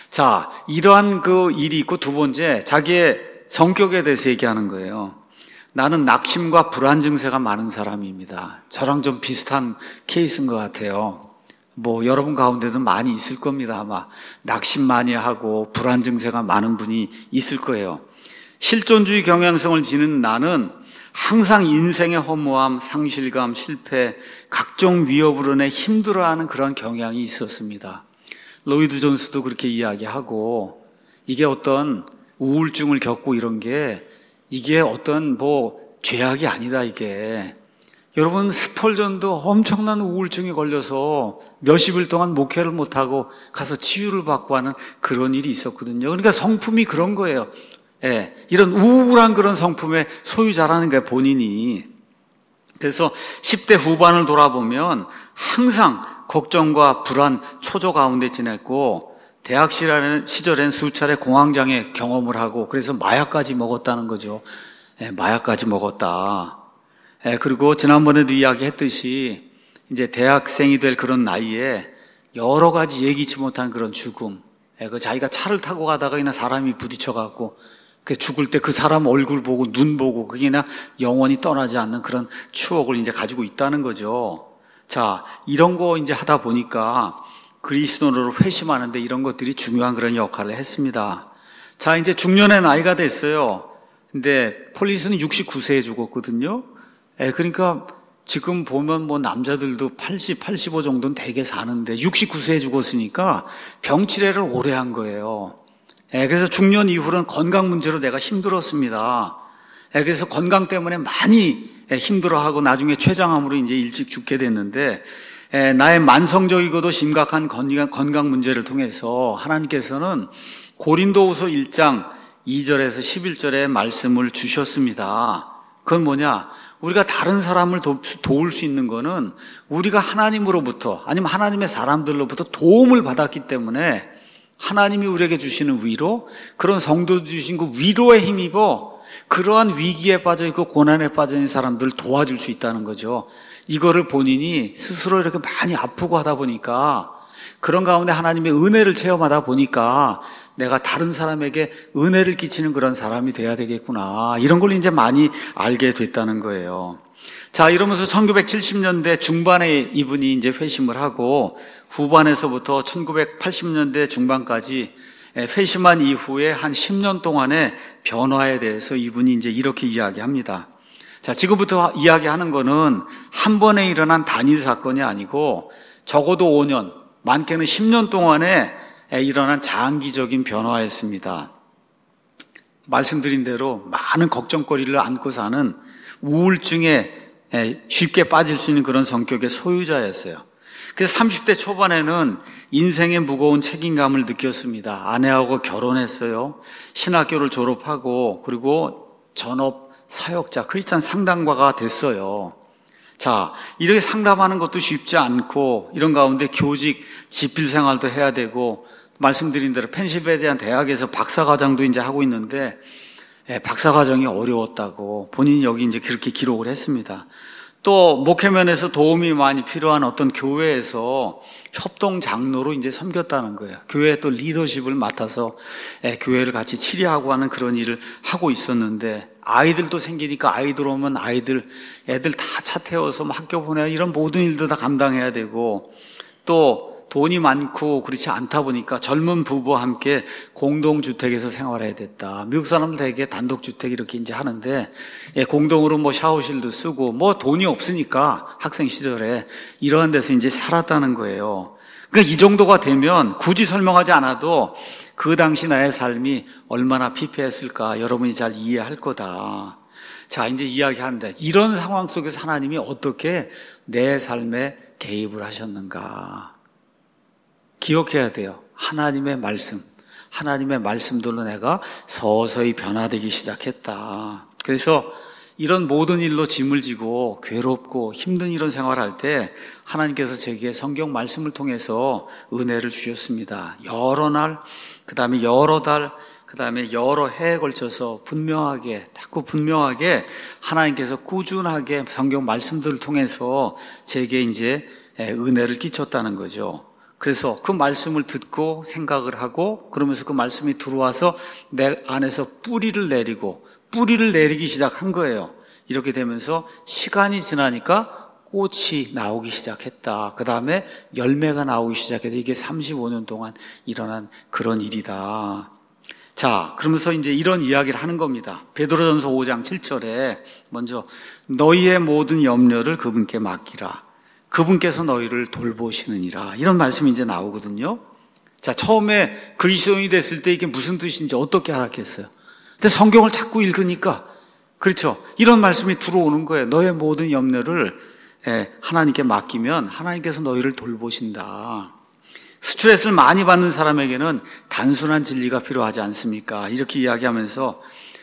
자, 이러한 그 일이 있고 두 번째, 자기의 성격에 대해서 얘기하는 거예요. 나는 낙심과 불안 증세가 많은 사람입니다. 저랑 좀 비슷한 케이스인 것 같아요. 뭐 여러분 가운데도 많이 있을 겁니다. 아마 낙심 많이 하고 불안 증세가 많은 분이 있을 거예요. 실존주의 경향성을 지닌 나는 항상 인생의 허무함, 상실감, 실패, 각종 위협으로 인해 힘들어하는 그런 경향이 있었습니다. 로이드 존스도 그렇게 이야기하고, 이게 어떤 우울증을 겪고 이런 게 이게 어떤 죄악이 아니다, 이게. 여러분, 스펄전도 엄청난 우울증에 걸려서 몇십일 동안 목회를 못하고 가서 치유를 받고 하는 그런 일이 있었거든요. 그러니까 성품이 그런 거예요. 예, 이런 우울한 그런 성품의 소유자라는 거예요, 본인이. 그래서 10대 후반을 돌아보면 항상 걱정과 불안, 초조 가운데 지냈고, 대학 시절엔 수차례 공황장애 경험을 하고, 그래서 마약까지 먹었다는 거죠. 예, 마약까지 먹었다. 예, 그리고 지난번에도 이야기했듯이 이제 대학생이 될 그런 나이에 여러 가지 예기치 못한 그런 죽음. 예, 그 자기가 차를 타고 가다가 그냥 사람이 부딪혀갖고 그 죽을 때 그 사람 얼굴 보고 눈 보고 그게 그냥 영원히 떠나지 않는 그런 추억을 이제 가지고 있다는 거죠. 자, 이런 거 이제 하다 보니까 그리스도로 회심하는데 이런 것들이 중요한 그런 역할을 했습니다. 자, 이제 중년의 나이가 됐어요. 근데 폴리스는 69세에 죽었거든요. 예, 그러니까 지금 보면 뭐 남자들도 80, 85 정도는 되게 사는데 69세에 죽었으니까 병치레를 오래 한 거예요. 예, 그래서 중년 이후로는 건강 문제로 내가 힘들었습니다. 예, 그래서 건강 때문에 많이 힘들어하고 나중에 췌장암으로 이제 일찍 죽게 됐는데, 나의 만성적이고도 심각한 건강 문제를 통해서 하나님께서는 고린도후서 1장 2절에서 11절에 말씀을 주셨습니다. 그건 뭐냐? 우리가 다른 사람을 도울 수 있는 거는 우리가 하나님으로부터 아니면 하나님의 사람들로부터 도움을 받았기 때문에 하나님이 우리에게 주시는 위로, 그런 성도 주신 그 위로에 힘입어 그러한 위기에 빠져있고 고난에 빠져있는 사람들을 도와줄 수 있다는 거죠. 이거를 본인이 스스로 이렇게 많이 아프고 하다 보니까, 그런 가운데 하나님의 은혜를 체험하다 보니까 내가 다른 사람에게 은혜를 끼치는 그런 사람이 돼야 되겠구나, 이런 걸 이제 많이 알게 됐다는 거예요. 자, 이러면서 1970년대 중반에 이분이 이제 회심을 하고 후반에서부터 1980년대 중반까지 회심한 이후에 한 10년 동안의 변화에 대해서 이분이 이제 이렇게 이야기합니다. 자, 지금부터 이야기하는 거는 한 번에 일어난 단일 사건이 아니고 적어도 5년, 많게는 10년 동안에 일어난 장기적인 변화였습니다. 말씀드린 대로 많은 걱정거리를 안고 사는 우울증에 쉽게 빠질 수 있는 그런 성격의 소유자였어요. 그래서 30대 초반에는 인생의 무거운 책임감을 느꼈습니다. 아내하고 결혼했어요. 신학교를 졸업하고 그리고 전업 사역자, 크리스찬 상담가가 됐어요. 자, 이렇게 상담하는 것도 쉽지 않고 이런 가운데 교직, 집필 생활도 해야 되고, 말씀드린 대로 펜실베니아 대학에서 박사과정도 이제 하고 있는데 박사과정이 어려웠다고 본인이 여기 이제 그렇게 기록을 했습니다. 또 목회면에서 도움이 많이 필요한 어떤 교회에서 협동 장로로 이제 섬겼다는 거예요. 교회의 또 리더십을 맡아서 교회를 같이 치리하고 하는 그런 일을 하고 있었는데, 아이들도 생기니까 아이들 오면 애들 다 차 태워서 학교 보내야, 이런 모든 일도 다 감당해야 되고, 또 돈이 많고 그렇지 않다 보니까 젊은 부부와 함께 공동주택에서 생활해야 됐다. 미국 사람들 되게 단독주택 이렇게 이제 하는데, 공동으로 뭐 샤워실도 쓰고, 뭐 돈이 없으니까 학생 시절에 이러한 데서 이제 살았다는 거예요. 그러니까 이 정도가 되면 굳이 설명하지 않아도 그 당시 나의 삶이 얼마나 피폐했을까 여러분이 잘 이해할 거다. 자, 이제 이야기합니다. 이런 상황 속에서 하나님이 어떻게 내 삶에 개입을 하셨는가. 기억해야 돼요. 하나님의 말씀들로 내가 서서히 변화되기 시작했다. 그래서 이런 모든 일로 짐을 지고 괴롭고 힘든 이런 생활을 할 때 하나님께서 제게 성경 말씀을 통해서 은혜를 주셨습니다. 여러 날, 그 다음에 여러 달, 그 다음에 여러 해에 걸쳐서 자꾸 분명하게 하나님께서 꾸준하게 성경 말씀들을 통해서 제게 이제 은혜를 끼쳤다는 거죠. 그래서 그 말씀을 듣고 생각을 하고 그러면서 그 말씀이 들어와서 내 안에서 뿌리를 내리기 시작한 거예요. 이렇게 되면서 시간이 지나니까 꽃이 나오기 시작했다. 그 다음에 열매가 나오기 시작했다. 이게 35년 동안 일어난 그런 일이다. 자, 그러면서 이제 이런 이야기를 하는 겁니다. 베드로전서 5장 7절에 먼저 너희의 모든 염려를 그분께 맡기라. 그분께서 너희를 돌보시느니라. 이런 말씀이 이제 나오거든요. 자, 처음에 그리스도인이 됐을 때 이게 무슨 뜻인지 어떻게 알았겠어요? 근데 성경을 자꾸 읽으니까 그렇죠. 이런 말씀이 들어오는 거예요. 너의 모든 염려를 하나님께 맡기면 하나님께서 너희를 돌보신다. 스트레스를 많이 받는 사람에게는 단순한 진리가 필요하지 않습니까? 이렇게 이야기하면서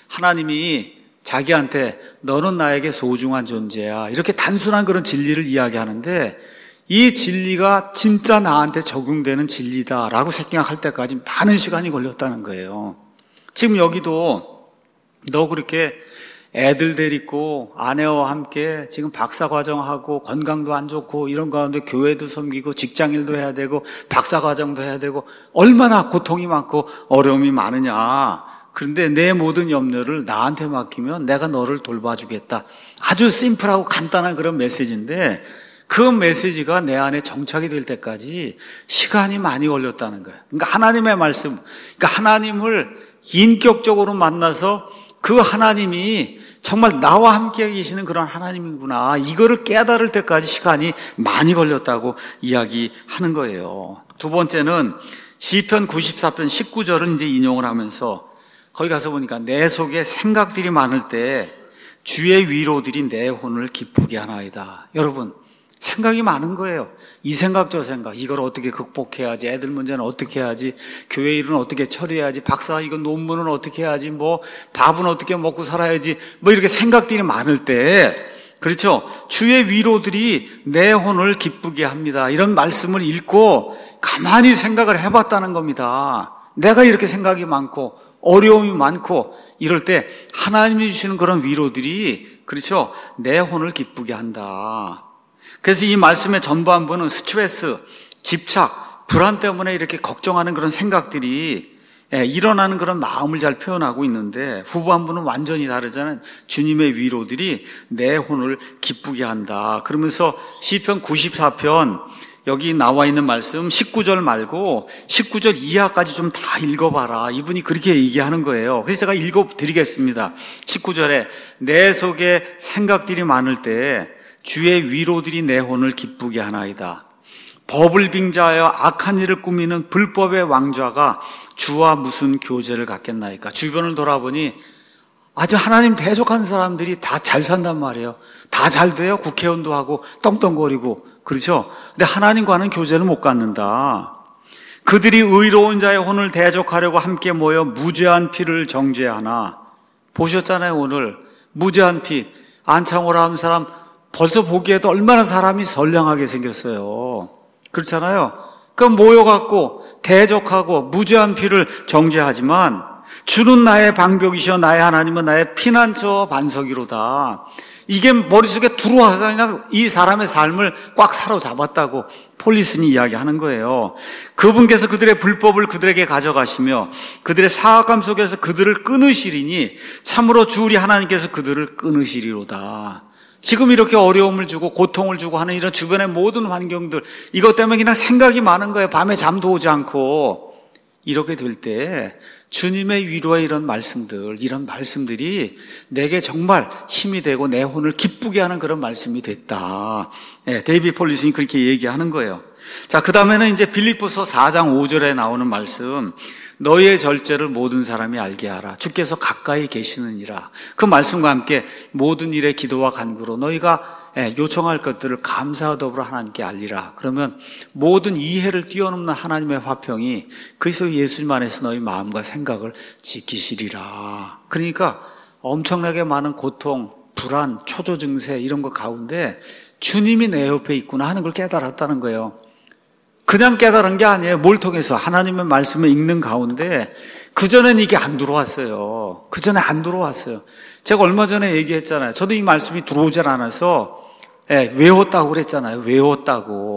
하나님이 자기한테 너는 나에게 소중한 존재야. 이렇게 단순한 그런 진리를 이야기하는데 이 진리가 진짜 나한테 적용되는 진리다라고 생각할 때까지 많은 시간이 걸렸다는 거예요. 지금 여기도 너 그렇게 애들 데리고 아내와 함께 지금 박사과정하고 건강도 안 좋고 이런 가운데 교회도 섬기고 직장일도 해야 되고 박사과정도 해야 되고 얼마나 고통이 많고 어려움이 많으냐. 그런데 내 모든 염려를 나한테 맡기면 내가 너를 돌봐주겠다. 아주 심플하고 간단한 그런 메시지인데 그 메시지가 내 안에 정착이 될 때까지 시간이 많이 걸렸다는 거예요. 그러니까 하나님의 말씀, 그러니까 하나님을 인격적으로 만나서 그 하나님이 정말 나와 함께 계시는 그런 하나님이구나. 이거를 깨달을 때까지 시간이 많이 걸렸다고 이야기하는 거예요. 두 번째는 시편 94편 19절을 이제 인용을 하면서 거기 가서 보니까 내 속에 생각들이 많을 때 주의 위로들이 내 혼을 기쁘게 하나이다. 여러분, 생각이 많은 거예요. 이 생각 저 생각, 이걸 어떻게 극복해야지, 애들 문제는 어떻게 해야지, 교회 일은 어떻게 처리해야지, 박사 이거 논문은 어떻게 해야지, 뭐 밥은 어떻게 먹고 살아야지, 뭐 이렇게 생각들이 많을 때, 그렇죠? 주의 위로들이 내 혼을 기쁘게 합니다. 이런 말씀을 읽고 가만히 생각을 해봤다는 겁니다. 내가 이렇게 생각이 많고 어려움이 많고 이럴 때 하나님이 주시는 그런 위로들이, 그렇죠? 내 혼을 기쁘게 한다. 그래서 이 말씀의 전반부는 스트레스, 집착, 불안 때문에 이렇게 걱정하는 그런 생각들이 일어나는 그런 마음을 잘 표현하고 있는데 후반부는 완전히 다르잖아요. 주님의 위로들이 내 혼을 기쁘게 한다. 그러면서 시편 94편 여기 나와 있는 말씀 19절 말고 19절 이하까지 좀 다 읽어봐라. 이분이 그렇게 얘기하는 거예요. 그래서 제가 읽어드리겠습니다. 19절에 내 속에 생각들이 많을 때 주의 위로들이 내 혼을 기쁘게 하나이다. 법을 빙자하여 악한 일을 꾸미는 불법의 왕좌가 주와 무슨 교제를 갖겠나이까. 주변을 돌아보니 아주 하나님 대적한 사람들이 다 잘 산단 말이에요. 다 잘 돼요. 국회의원도 하고 떵떵거리고 그렇죠. 근데 하나님과는 교제를 못 갖는다. 그들이 의로운 자의 혼을 대적하려고 함께 모여 무죄한 피를 정죄하나. 보셨잖아요. 오늘 무죄한 피. 안창호라 하는 사람 벌써 보기에도 얼마나 사람이 선량하게 생겼어요. 그렇잖아요. 그럼 모여갖고 대적하고 무죄한 피를 정죄하지만 주는 나의 방벽이시여 나의 하나님은 나의 피난처 반석이로다. 이게 머릿속에 들어와서 그냥 이 사람의 삶을 꽉 사로잡았다고 폴리슨이 이야기하는 거예요. 그분께서 그들의 불법을 그들에게 가져가시며 그들의 사악함 속에서 그들을 끊으시리니 참으로 주 우리 하나님께서 그들을 끊으시리로다. 지금 이렇게 어려움을 주고 고통을 주고 하는 이런 주변의 모든 환경들, 이것 때문에 그냥 생각이 많은 거예요. 밤에 잠도 오지 않고. 이렇게 될 때 주님의 위로의 이런 말씀들이 내게 정말 힘이 되고 내 혼을 기쁘게 하는 그런 말씀이 됐다. 데이비 폴리슨이 그렇게 얘기하는 거예요. 자, 그 다음에는 이제 빌립보서 4장 5절에 나오는 말씀, 너희의 절제를 모든 사람이 알게 하라. 주께서 가까이 계시느니라. 그 말씀과 함께 모든 일에 기도와 간구로 너희가 요청할 것들을 감사와 더불어 하나님께 알리라. 그러면 모든 이해를 뛰어넘는 하나님의 화평이 그리스도 예수님 안에서 너희 마음과 생각을 지키시리라. 그러니까 엄청나게 많은 고통, 불안, 초조 증세 이런 것 가운데 주님이 내 옆에 있구나 하는 걸 깨달았다는 거예요. 그냥 깨달은 게 아니에요. 뭘 통해서 하나님의 말씀을 읽는 가운데 그전엔 이게 안 들어왔어요. 그전에 안 들어왔어요. 제가 얼마 전에 얘기했잖아요. 저도 이 말씀이 들어오질 않아서 외웠다고 그랬잖아요. 외웠다고.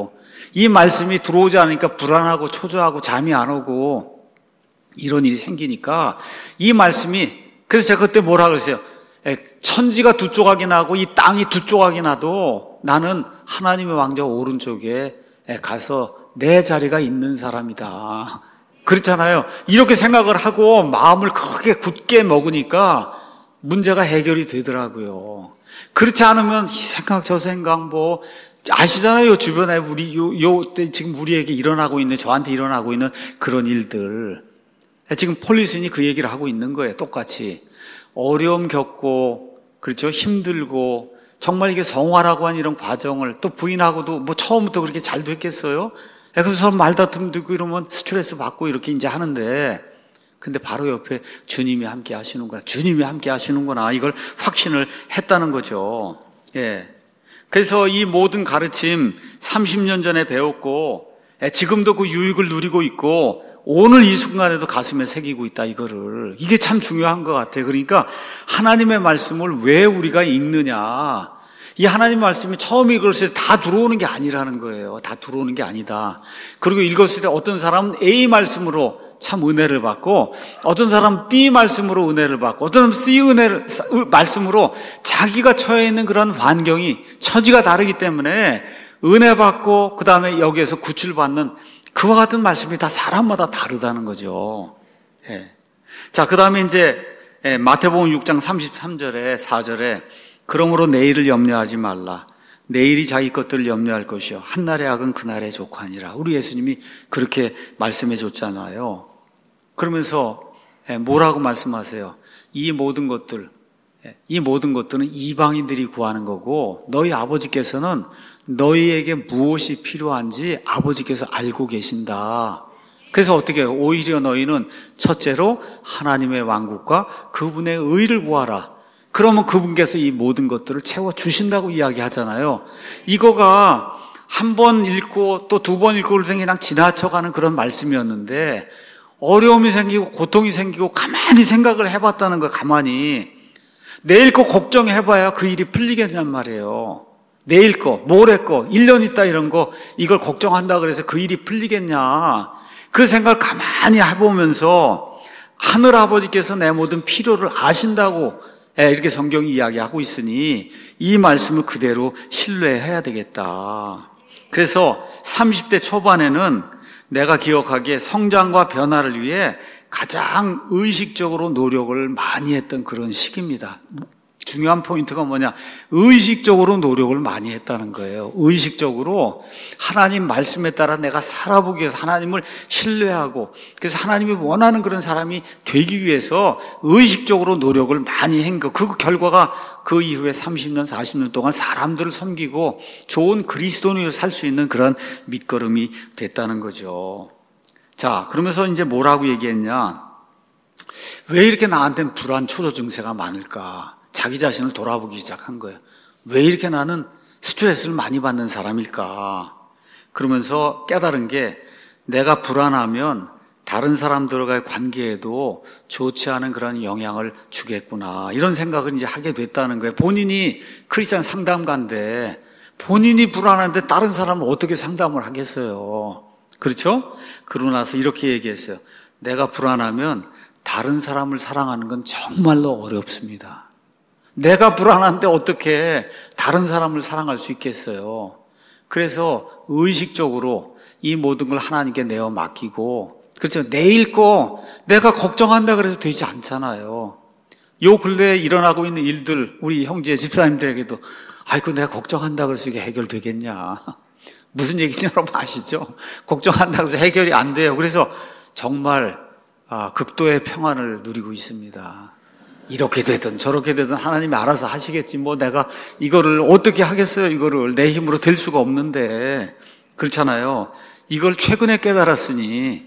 이 말씀이 들어오지 않으니까 불안하고 초조하고 잠이 안 오고 이런 일이 생기니까 이 말씀이, 그래서 제가 그때 뭐라 그랬어요? 천지가 두 조각이 나고 이 땅이 두 조각이 나도 나는 하나님의 왕자 오른쪽에 가서 내 자리가 있는 사람이다. 그렇잖아요. 이렇게 생각을 하고 마음을 크게 굳게 먹으니까 문제가 해결이 되더라고요. 그렇지 않으면 이 생각 저 생각 뭐 아시잖아요. 주변에 우리 지금 우리에게 일어나고 있는, 저한테 일어나고 있는 그런 일들. 지금 폴리슨이 그 얘기를 하고 있는 거예요. 똑같이 어려움 겪고, 그렇죠, 힘들고, 정말 이게 성화라고 하는 이런 과정을 또 부인하고도 뭐 처음부터 그렇게 잘 됐겠어요? 그래서 서로 말다툼도 있고 이러면 스트레스 받고 이렇게 이제 하는데, 근데 바로 옆에 주님이 함께 하시는구나, 주님이 함께 하시는구나, 이걸 확신을 했다는 거죠. 예. 그래서 이 모든 가르침 30년 전에 배웠고, 지금도 그 유익을 누리고 있고, 오늘 이 순간에도 가슴에 새기고 있다, 이거를. 이게 참 중요한 것 같아요. 그러니까 하나님의 말씀을 왜 우리가 읽느냐. 이 하나님의 말씀이 처음 읽었을 때 다 들어오는 게 아니라는 거예요. 다 들어오는 게 아니다. 그리고 읽었을 때 어떤 사람은 A 말씀으로 참 은혜를 받고, 어떤 사람은 B 말씀으로 은혜를 받고, 어떤 사람은 C 말씀으로 자기가 처해 있는 그런 환경이, 처지가 다르기 때문에 은혜 받고, 그 다음에 여기에서 구출받는 그와 같은 말씀이 다 사람마다 다르다는 거죠. 예. 자, 그 다음에 이제 마태복음 6장 33절에 4절에 그러므로 내일을 염려하지 말라. 내일이 자기 것들을 염려할 것이요 한날의 악은 그날의 족하니라. 우리 예수님이 그렇게 말씀해 줬잖아요. 그러면서 뭐라고 말씀하세요? 이 모든 것들은 이방인들이 구하는 거고, 너희 아버지께서는 너희에게 무엇이 필요한지 아버지께서 알고 계신다. 그래서 어떻게 해요? 오히려 너희는 첫째로 하나님의 왕국과 그분의 의를 구하라. 그러면 그분께서 이 모든 것들을 채워주신다고 이야기하잖아요. 이거가 한 번 읽고 또 두 번 읽고 그냥 지나쳐가는 그런 말씀이었는데, 어려움이 생기고 고통이 생기고 가만히 생각을 해봤다는 거예요. 가만히. 내일 거 걱정해봐야 그 일이 풀리겠냔 말이에요. 내일 거, 모레 거, 1년 있다 이런 거, 이걸 걱정한다 그래서 그 일이 풀리겠냐. 그 생각을 가만히 해보면서 하늘 아버지께서 내 모든 필요를 아신다고 이렇게 성경이 이야기하고 있으니 이 말씀을 그대로 신뢰해야 되겠다. 그래서 30대 초반에는 내가 기억하기에 성장과 변화를 위해 가장 의식적으로 노력을 많이 했던 그런 시기입니다. 중요한 포인트가 뭐냐? 의식적으로 노력을 많이 했다는 거예요. 의식적으로 하나님 말씀에 따라 내가 살아보기 위해서 하나님을 신뢰하고, 그래서 하나님이 원하는 그런 사람이 되기 위해서 의식적으로 노력을 많이 한 거. 그 결과가 그 이후에 30년, 40년 동안 사람들을 섬기고 좋은 그리스도인으로 살 수 있는 그런 밑거름이 됐다는 거죠. 자, 그러면서 이제 뭐라고 얘기했냐? 왜 이렇게 나한테는 불안, 초조 증세가 많을까? 자기 자신을 돌아보기 시작한 거예요. 왜 이렇게 나는 스트레스를 많이 받는 사람일까? 그러면서 깨달은 게, 내가 불안하면 다른 사람들과의 관계에도 좋지 않은 그런 영향을 주겠구나. 이런 생각을 이제 하게 됐다는 거예요. 본인이 크리스찬 상담가인데 본인이 불안한데 다른 사람은 어떻게 상담을 하겠어요? 그렇죠? 그러고 나서 이렇게 얘기했어요. 내가 불안하면 다른 사람을 사랑하는 건 정말로 어렵습니다. 내가 불안한데 어떻게 다른 사람을 사랑할 수 있겠어요? 그래서 의식적으로 이 모든 걸 하나님께 내어 맡기고, 그렇죠? 내일 거 내가 걱정한다 그래서 되지 않잖아요. 요 근래에 일어나고 있는 일들, 우리 형제 집사님들에게도 아이고 내가 걱정한다 그래서 이게 해결되겠냐. 무슨 얘기인지 여러분 아시죠? 걱정한다고 해서 해결이 안 돼요. 그래서 정말 극도의 평안을 누리고 있습니다. 이렇게 되든 저렇게 되든 하나님이 알아서 하시겠지. 뭐 내가 이거를 어떻게 하겠어요. 이거를 내 힘으로 될 수가 없는데. 그렇잖아요. 이걸 최근에 깨달았으니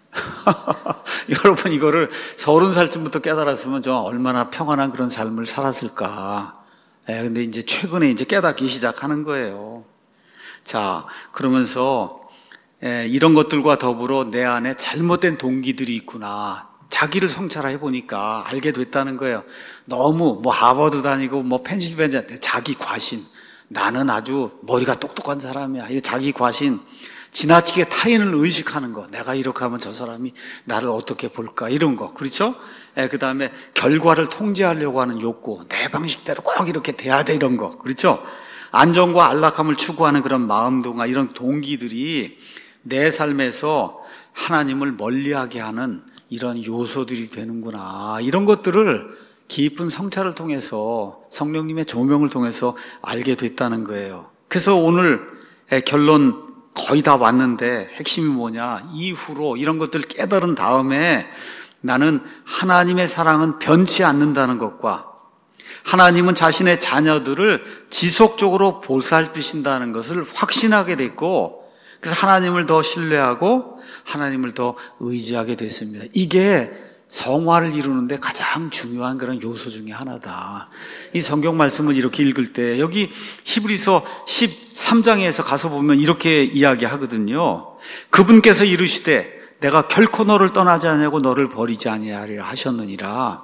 여러분 이거를 30살쯤부터 깨달았으면 저 얼마나 평안한 그런 삶을 살았을까. 근데 이제 최근에 이제 깨닫기 시작하는 거예요. 자, 그러면서 이런 것들과 더불어 내 안에 잘못된 동기들이 있구나. 자기를 성찰해 보니까 알게 됐다는 거예요. 너무 뭐 하버드 다니고 뭐 펜실베니아 자기 과신, 나는 아주 머리가 똑똑한 사람이야. 이 자기 과신, 지나치게 타인을 의식하는 거. 내가 이렇게 하면 저 사람이 나를 어떻게 볼까? 이런 거. 그렇죠? 그 다음에 결과를 통제하려고 하는 욕구. 내 방식대로 꼭 이렇게 돼야 돼. 이런 거. 그렇죠? 안정과 안락함을 추구하는 그런 마음동화, 이런 동기들이 내 삶에서 하나님을 멀리하게 하는 이런 요소들이 되는구나. 이런 것들을 깊은 성찰을 통해서, 성령님의 조명을 통해서 알게 됐다는 거예요. 그래서 오늘 결론 거의 다 왔는데 핵심이 뭐냐? 이후로 이런 것들 깨달은 다음에 나는 하나님의 사랑은 변치 않는다는 것과 하나님은 자신의 자녀들을 지속적으로 보살피신다는 것을 확신하게 됐고, 그래서 하나님을 더 신뢰하고 하나님을 더 의지하게 됐습니다. 이게 성화를 이루는데 가장 중요한 그런 요소 중에 하나다. 이 성경 말씀을 이렇게 읽을 때 여기 히브리서 13장에서 가서 보면 이렇게 이야기하거든요. 그분께서 이르시되 내가 결코 너를 떠나지 아니하고 너를 버리지 아니하리라 하셨느니라.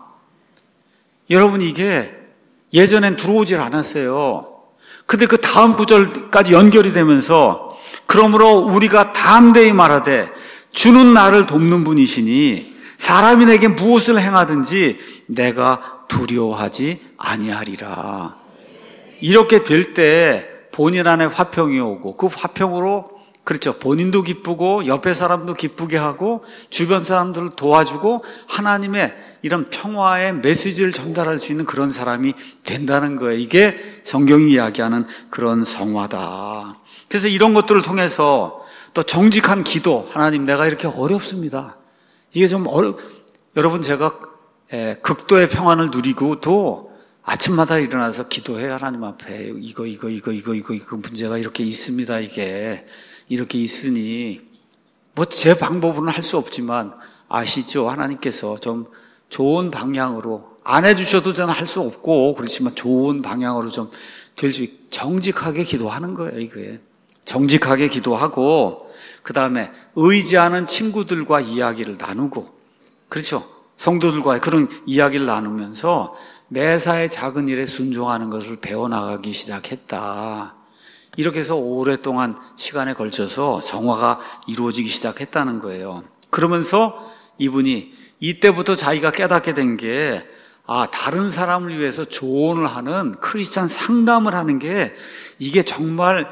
여러분, 이게 예전엔 들어오질 않았어요. 근데 그 다음 구절까지 연결이 되면서 그러므로 우리가 담대히 말하되 주는 나를 돕는 분이시니 사람이 내게 무엇을 행하든지 내가 두려워하지 아니하리라. 이렇게 될 때 본인 안에 화평이 오고 그 화평으로, 그렇죠, 본인도 기쁘고 옆에 사람도 기쁘게 하고 주변 사람들을 도와주고 하나님의 이런 평화의 메시지를 전달할 수 있는 그런 사람이 된다는 거예요. 이게 성경이 이야기하는 그런 성화다. 그래서 이런 것들을 통해서 또 정직한 기도, 하나님 내가 이렇게 어렵습니다. 이게 좀 여러분, 제가 극도의 평안을 누리고도 아침마다 일어나서 기도해. 하나님 앞에 이거 문제가 이렇게 있습니다. 이게 이렇게 있으니 뭐 제 방법으로는 할 수 없지만 아시죠? 하나님께서 좀 좋은 방향으로, 안 해주셔도 저는 할 수 없고 그렇지만 좋은 방향으로 좀 될 수 있게 정직하게 기도하는 거예요. 이게 정직하게 기도하고, 그 다음에 의지하는 친구들과 이야기를 나누고, 그렇죠, 성도들과의 그런 이야기를 나누면서 매사에 작은 일에 순종하는 것을 배워나가기 시작했다. 이렇게 해서 오랫동안 시간에 걸쳐서 성화가 이루어지기 시작했다는 거예요. 그러면서 이분이 이때부터 자기가 깨닫게 된 게, 다른 사람을 위해서 조언을 하는 크리스찬 상담을 하는 게 이게 정말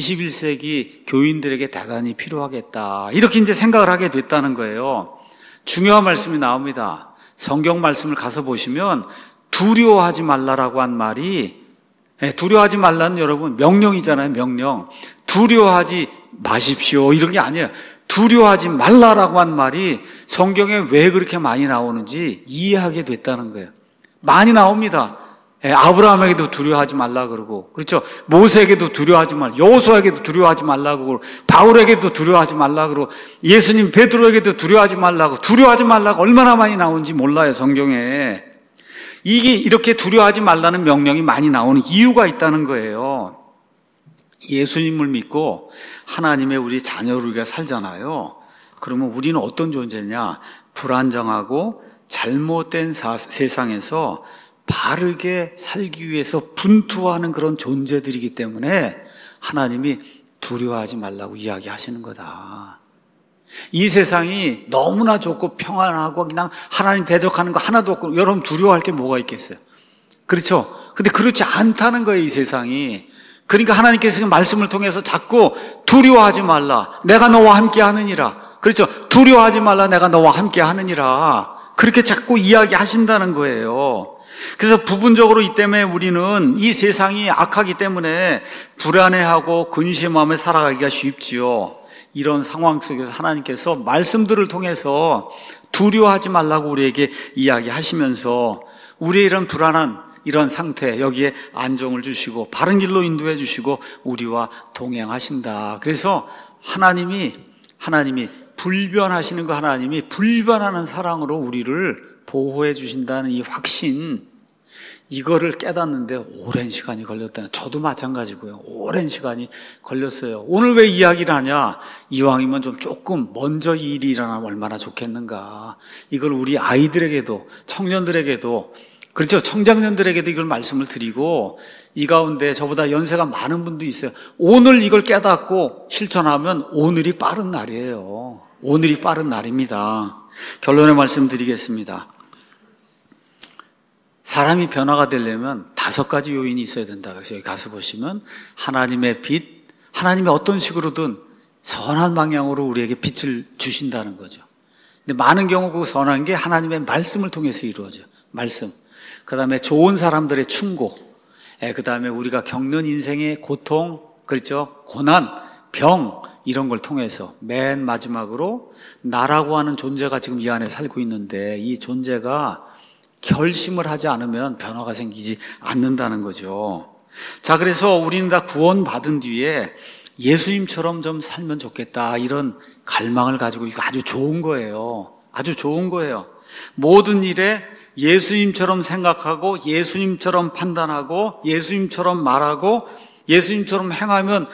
21세기 교인들에게 대단히 필요하겠다. 이렇게 이제 생각을 하게 됐다는 거예요. 중요한 말씀이 나옵니다. 성경 말씀을 가서 보시면 두려워하지 말라라고 한 말이, 두려워하지 말라는 여러분 명령이잖아요. 명령. 두려워하지 마십시오 이런 게 아니에요. 두려워하지 말라라고 한 말이 성경에 왜 그렇게 많이 나오는지 이해하게 됐다는 거예요. 많이 나옵니다. 아브라함에게도 두려워하지 말라 그러고, 그렇죠, 모세에게도 두려워하지 말라, 여호수아에게도 두려워하지 말라 그러고, 바울에게도 두려워하지 말라 그러고, 예수님 베드로에게도 두려워하지 말라고, 두려워하지 말라고 얼마나 많이 나오는지 몰라요, 성경에. 이게 이렇게 두려워하지 말라는 명령이 많이 나오는 이유가 있다는 거예요. 예수님을 믿고 하나님의 우리 자녀로 우리가 살잖아요. 그러면 우리는 어떤 존재냐? 불안정하고 잘못된 세상에서 바르게 살기 위해서 분투하는 그런 존재들이기 때문에 하나님이 두려워하지 말라고 이야기하시는 거다. 이 세상이 너무나 좋고 평안하고 그냥 하나님 대적하는 거 하나도 없고 여러분 두려워할 게 뭐가 있겠어요? 그렇죠? 근데 그렇지 않다는 거예요, 이 세상이. 그러니까 하나님께서 말씀을 통해서 자꾸 두려워하지 말라, 내가 너와 함께 하느니라. 그렇죠? 두려워하지 말라, 내가 너와 함께 하느니라. 그렇게 자꾸 이야기하신다는 거예요. 그래서 부분적으로 이 때문에 우리는 이 세상이 악하기 때문에 불안해하고 근심하며 살아가기가 쉽지요. 이런 상황 속에서 하나님께서 말씀들을 통해서 두려워하지 말라고 우리에게 이야기하시면서 우리의 이런 불안한 이런 상태, 여기에 안정을 주시고 바른 길로 인도해 주시고 우리와 동행하신다. 그래서 하나님이 불변하시는 거, 하나님이 불변하는 사랑으로 우리를 보호해 주신다는 이 확신, 이거를 깨닫는데 오랜 시간이 걸렸다. 저도 마찬가지고요. 오랜 시간이 걸렸어요. 오늘 왜 이야기를 하냐? 이왕이면 좀 조금 먼저 이 일이 일어나면 얼마나 좋겠는가. 이걸 우리 아이들에게도 청년들에게도 그렇죠. 청장년들에게도 이걸 말씀을 드리고, 이 가운데 저보다 연세가 많은 분도 있어요. 오늘 이걸 깨닫고 실천하면 오늘이 빠른 날이에요. 오늘이 빠른 날입니다. 결론의 말씀 드리겠습니다. 사람이 변화가 되려면 5가지 요인이 있어야 된다. 그래서 여기 가서 보시면 하나님의 빛, 하나님이 어떤 식으로든 선한 방향으로 우리에게 빛을 주신다는 거죠. 근데 많은 경우 그 선한 게 하나님의 말씀을 통해서 이루어져요. 말씀. 그 다음에 좋은 사람들의 충고. 그 다음에 우리가 겪는 인생의 고통, 그렇죠? 고난, 병, 이런 걸 통해서 맨 마지막으로 나라고 하는 존재가 지금 이 안에 살고 있는데 이 존재가 결심을 하지 않으면 변화가 생기지 않는다는 거죠. 자, 그래서 우리는 다 구원받은 뒤에 예수님처럼 좀 살면 좋겠다, 이런 갈망을 가지고, 이거 아주 좋은 거예요. 아주 좋은 거예요. 모든 일에 예수님처럼 생각하고 예수님처럼 판단하고 예수님처럼 말하고 예수님처럼 행하면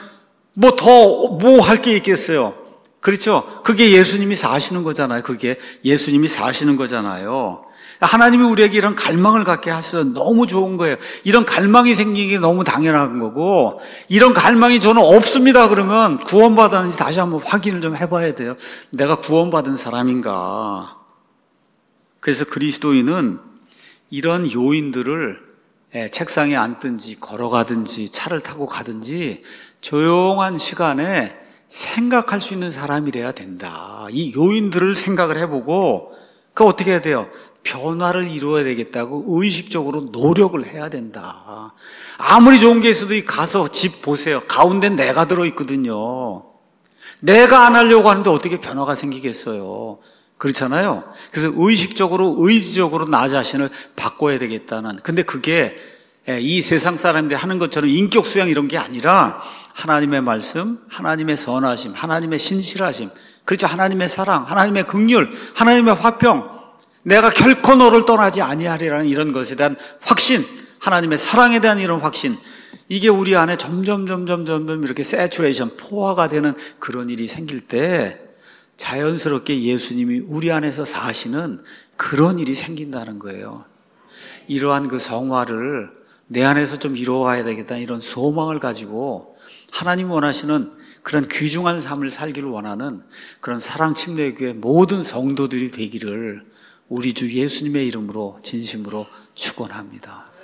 뭐 할 게 있겠어요. 그렇죠? 그게 예수님이 사시는 거잖아요. 그게 예수님이 사시는 거잖아요. 하나님이 우리에게 이런 갈망을 갖게 하셔서 너무 좋은 거예요. 이런 갈망이 생기기 너무 당연한 거고, 이런 갈망이 저는 없습니다 그러면 구원받았는지 다시 한번 확인을 좀 해봐야 돼요. 내가 구원받은 사람인가. 그래서 그리스도인은 이런 요인들을 책상에 앉든지 걸어가든지 차를 타고 가든지 조용한 시간에 생각할 수 있는 사람이래야 된다. 이 요인들을 생각을 해보고 그거 어떻게 해야 돼요? 변화를 이루어야 되겠다고 의식적으로 노력을 해야 된다. 아무리 좋은 게 있어도 가서 집 보세요. 가운데 내가 들어있거든요. 내가 안 하려고 하는데 어떻게 변화가 생기겠어요? 그렇잖아요. 그래서 의식적으로, 의지적으로 나 자신을 바꿔야 되겠다는. 근데 그게 이 세상 사람들이 하는 것처럼 인격 수양 이런 게 아니라 하나님의 말씀, 하나님의 선하심, 하나님의 신실하심, 그렇죠. 하나님의 사랑, 하나님의 긍휼, 하나님의 화평, 내가 결코 너를 떠나지 아니하리라는 이런 것에 대한 확신, 하나님의 사랑에 대한 이런 확신, 이게 우리 안에 점점 이렇게 세츄레이션, 포화가 되는 그런 일이 생길 때 자연스럽게 예수님이 우리 안에서 사시는 그런 일이 생긴다는 거예요. 이러한 그 성화를 내 안에서 좀 이루어가야 되겠다, 이런 소망을 가지고 하나님 원하시는 그런 귀중한 삶을 살기를 원하는 그런 사랑침례교회 모든 성도들이 되기를 우리 주 예수님의 이름으로 진심으로 축원합니다.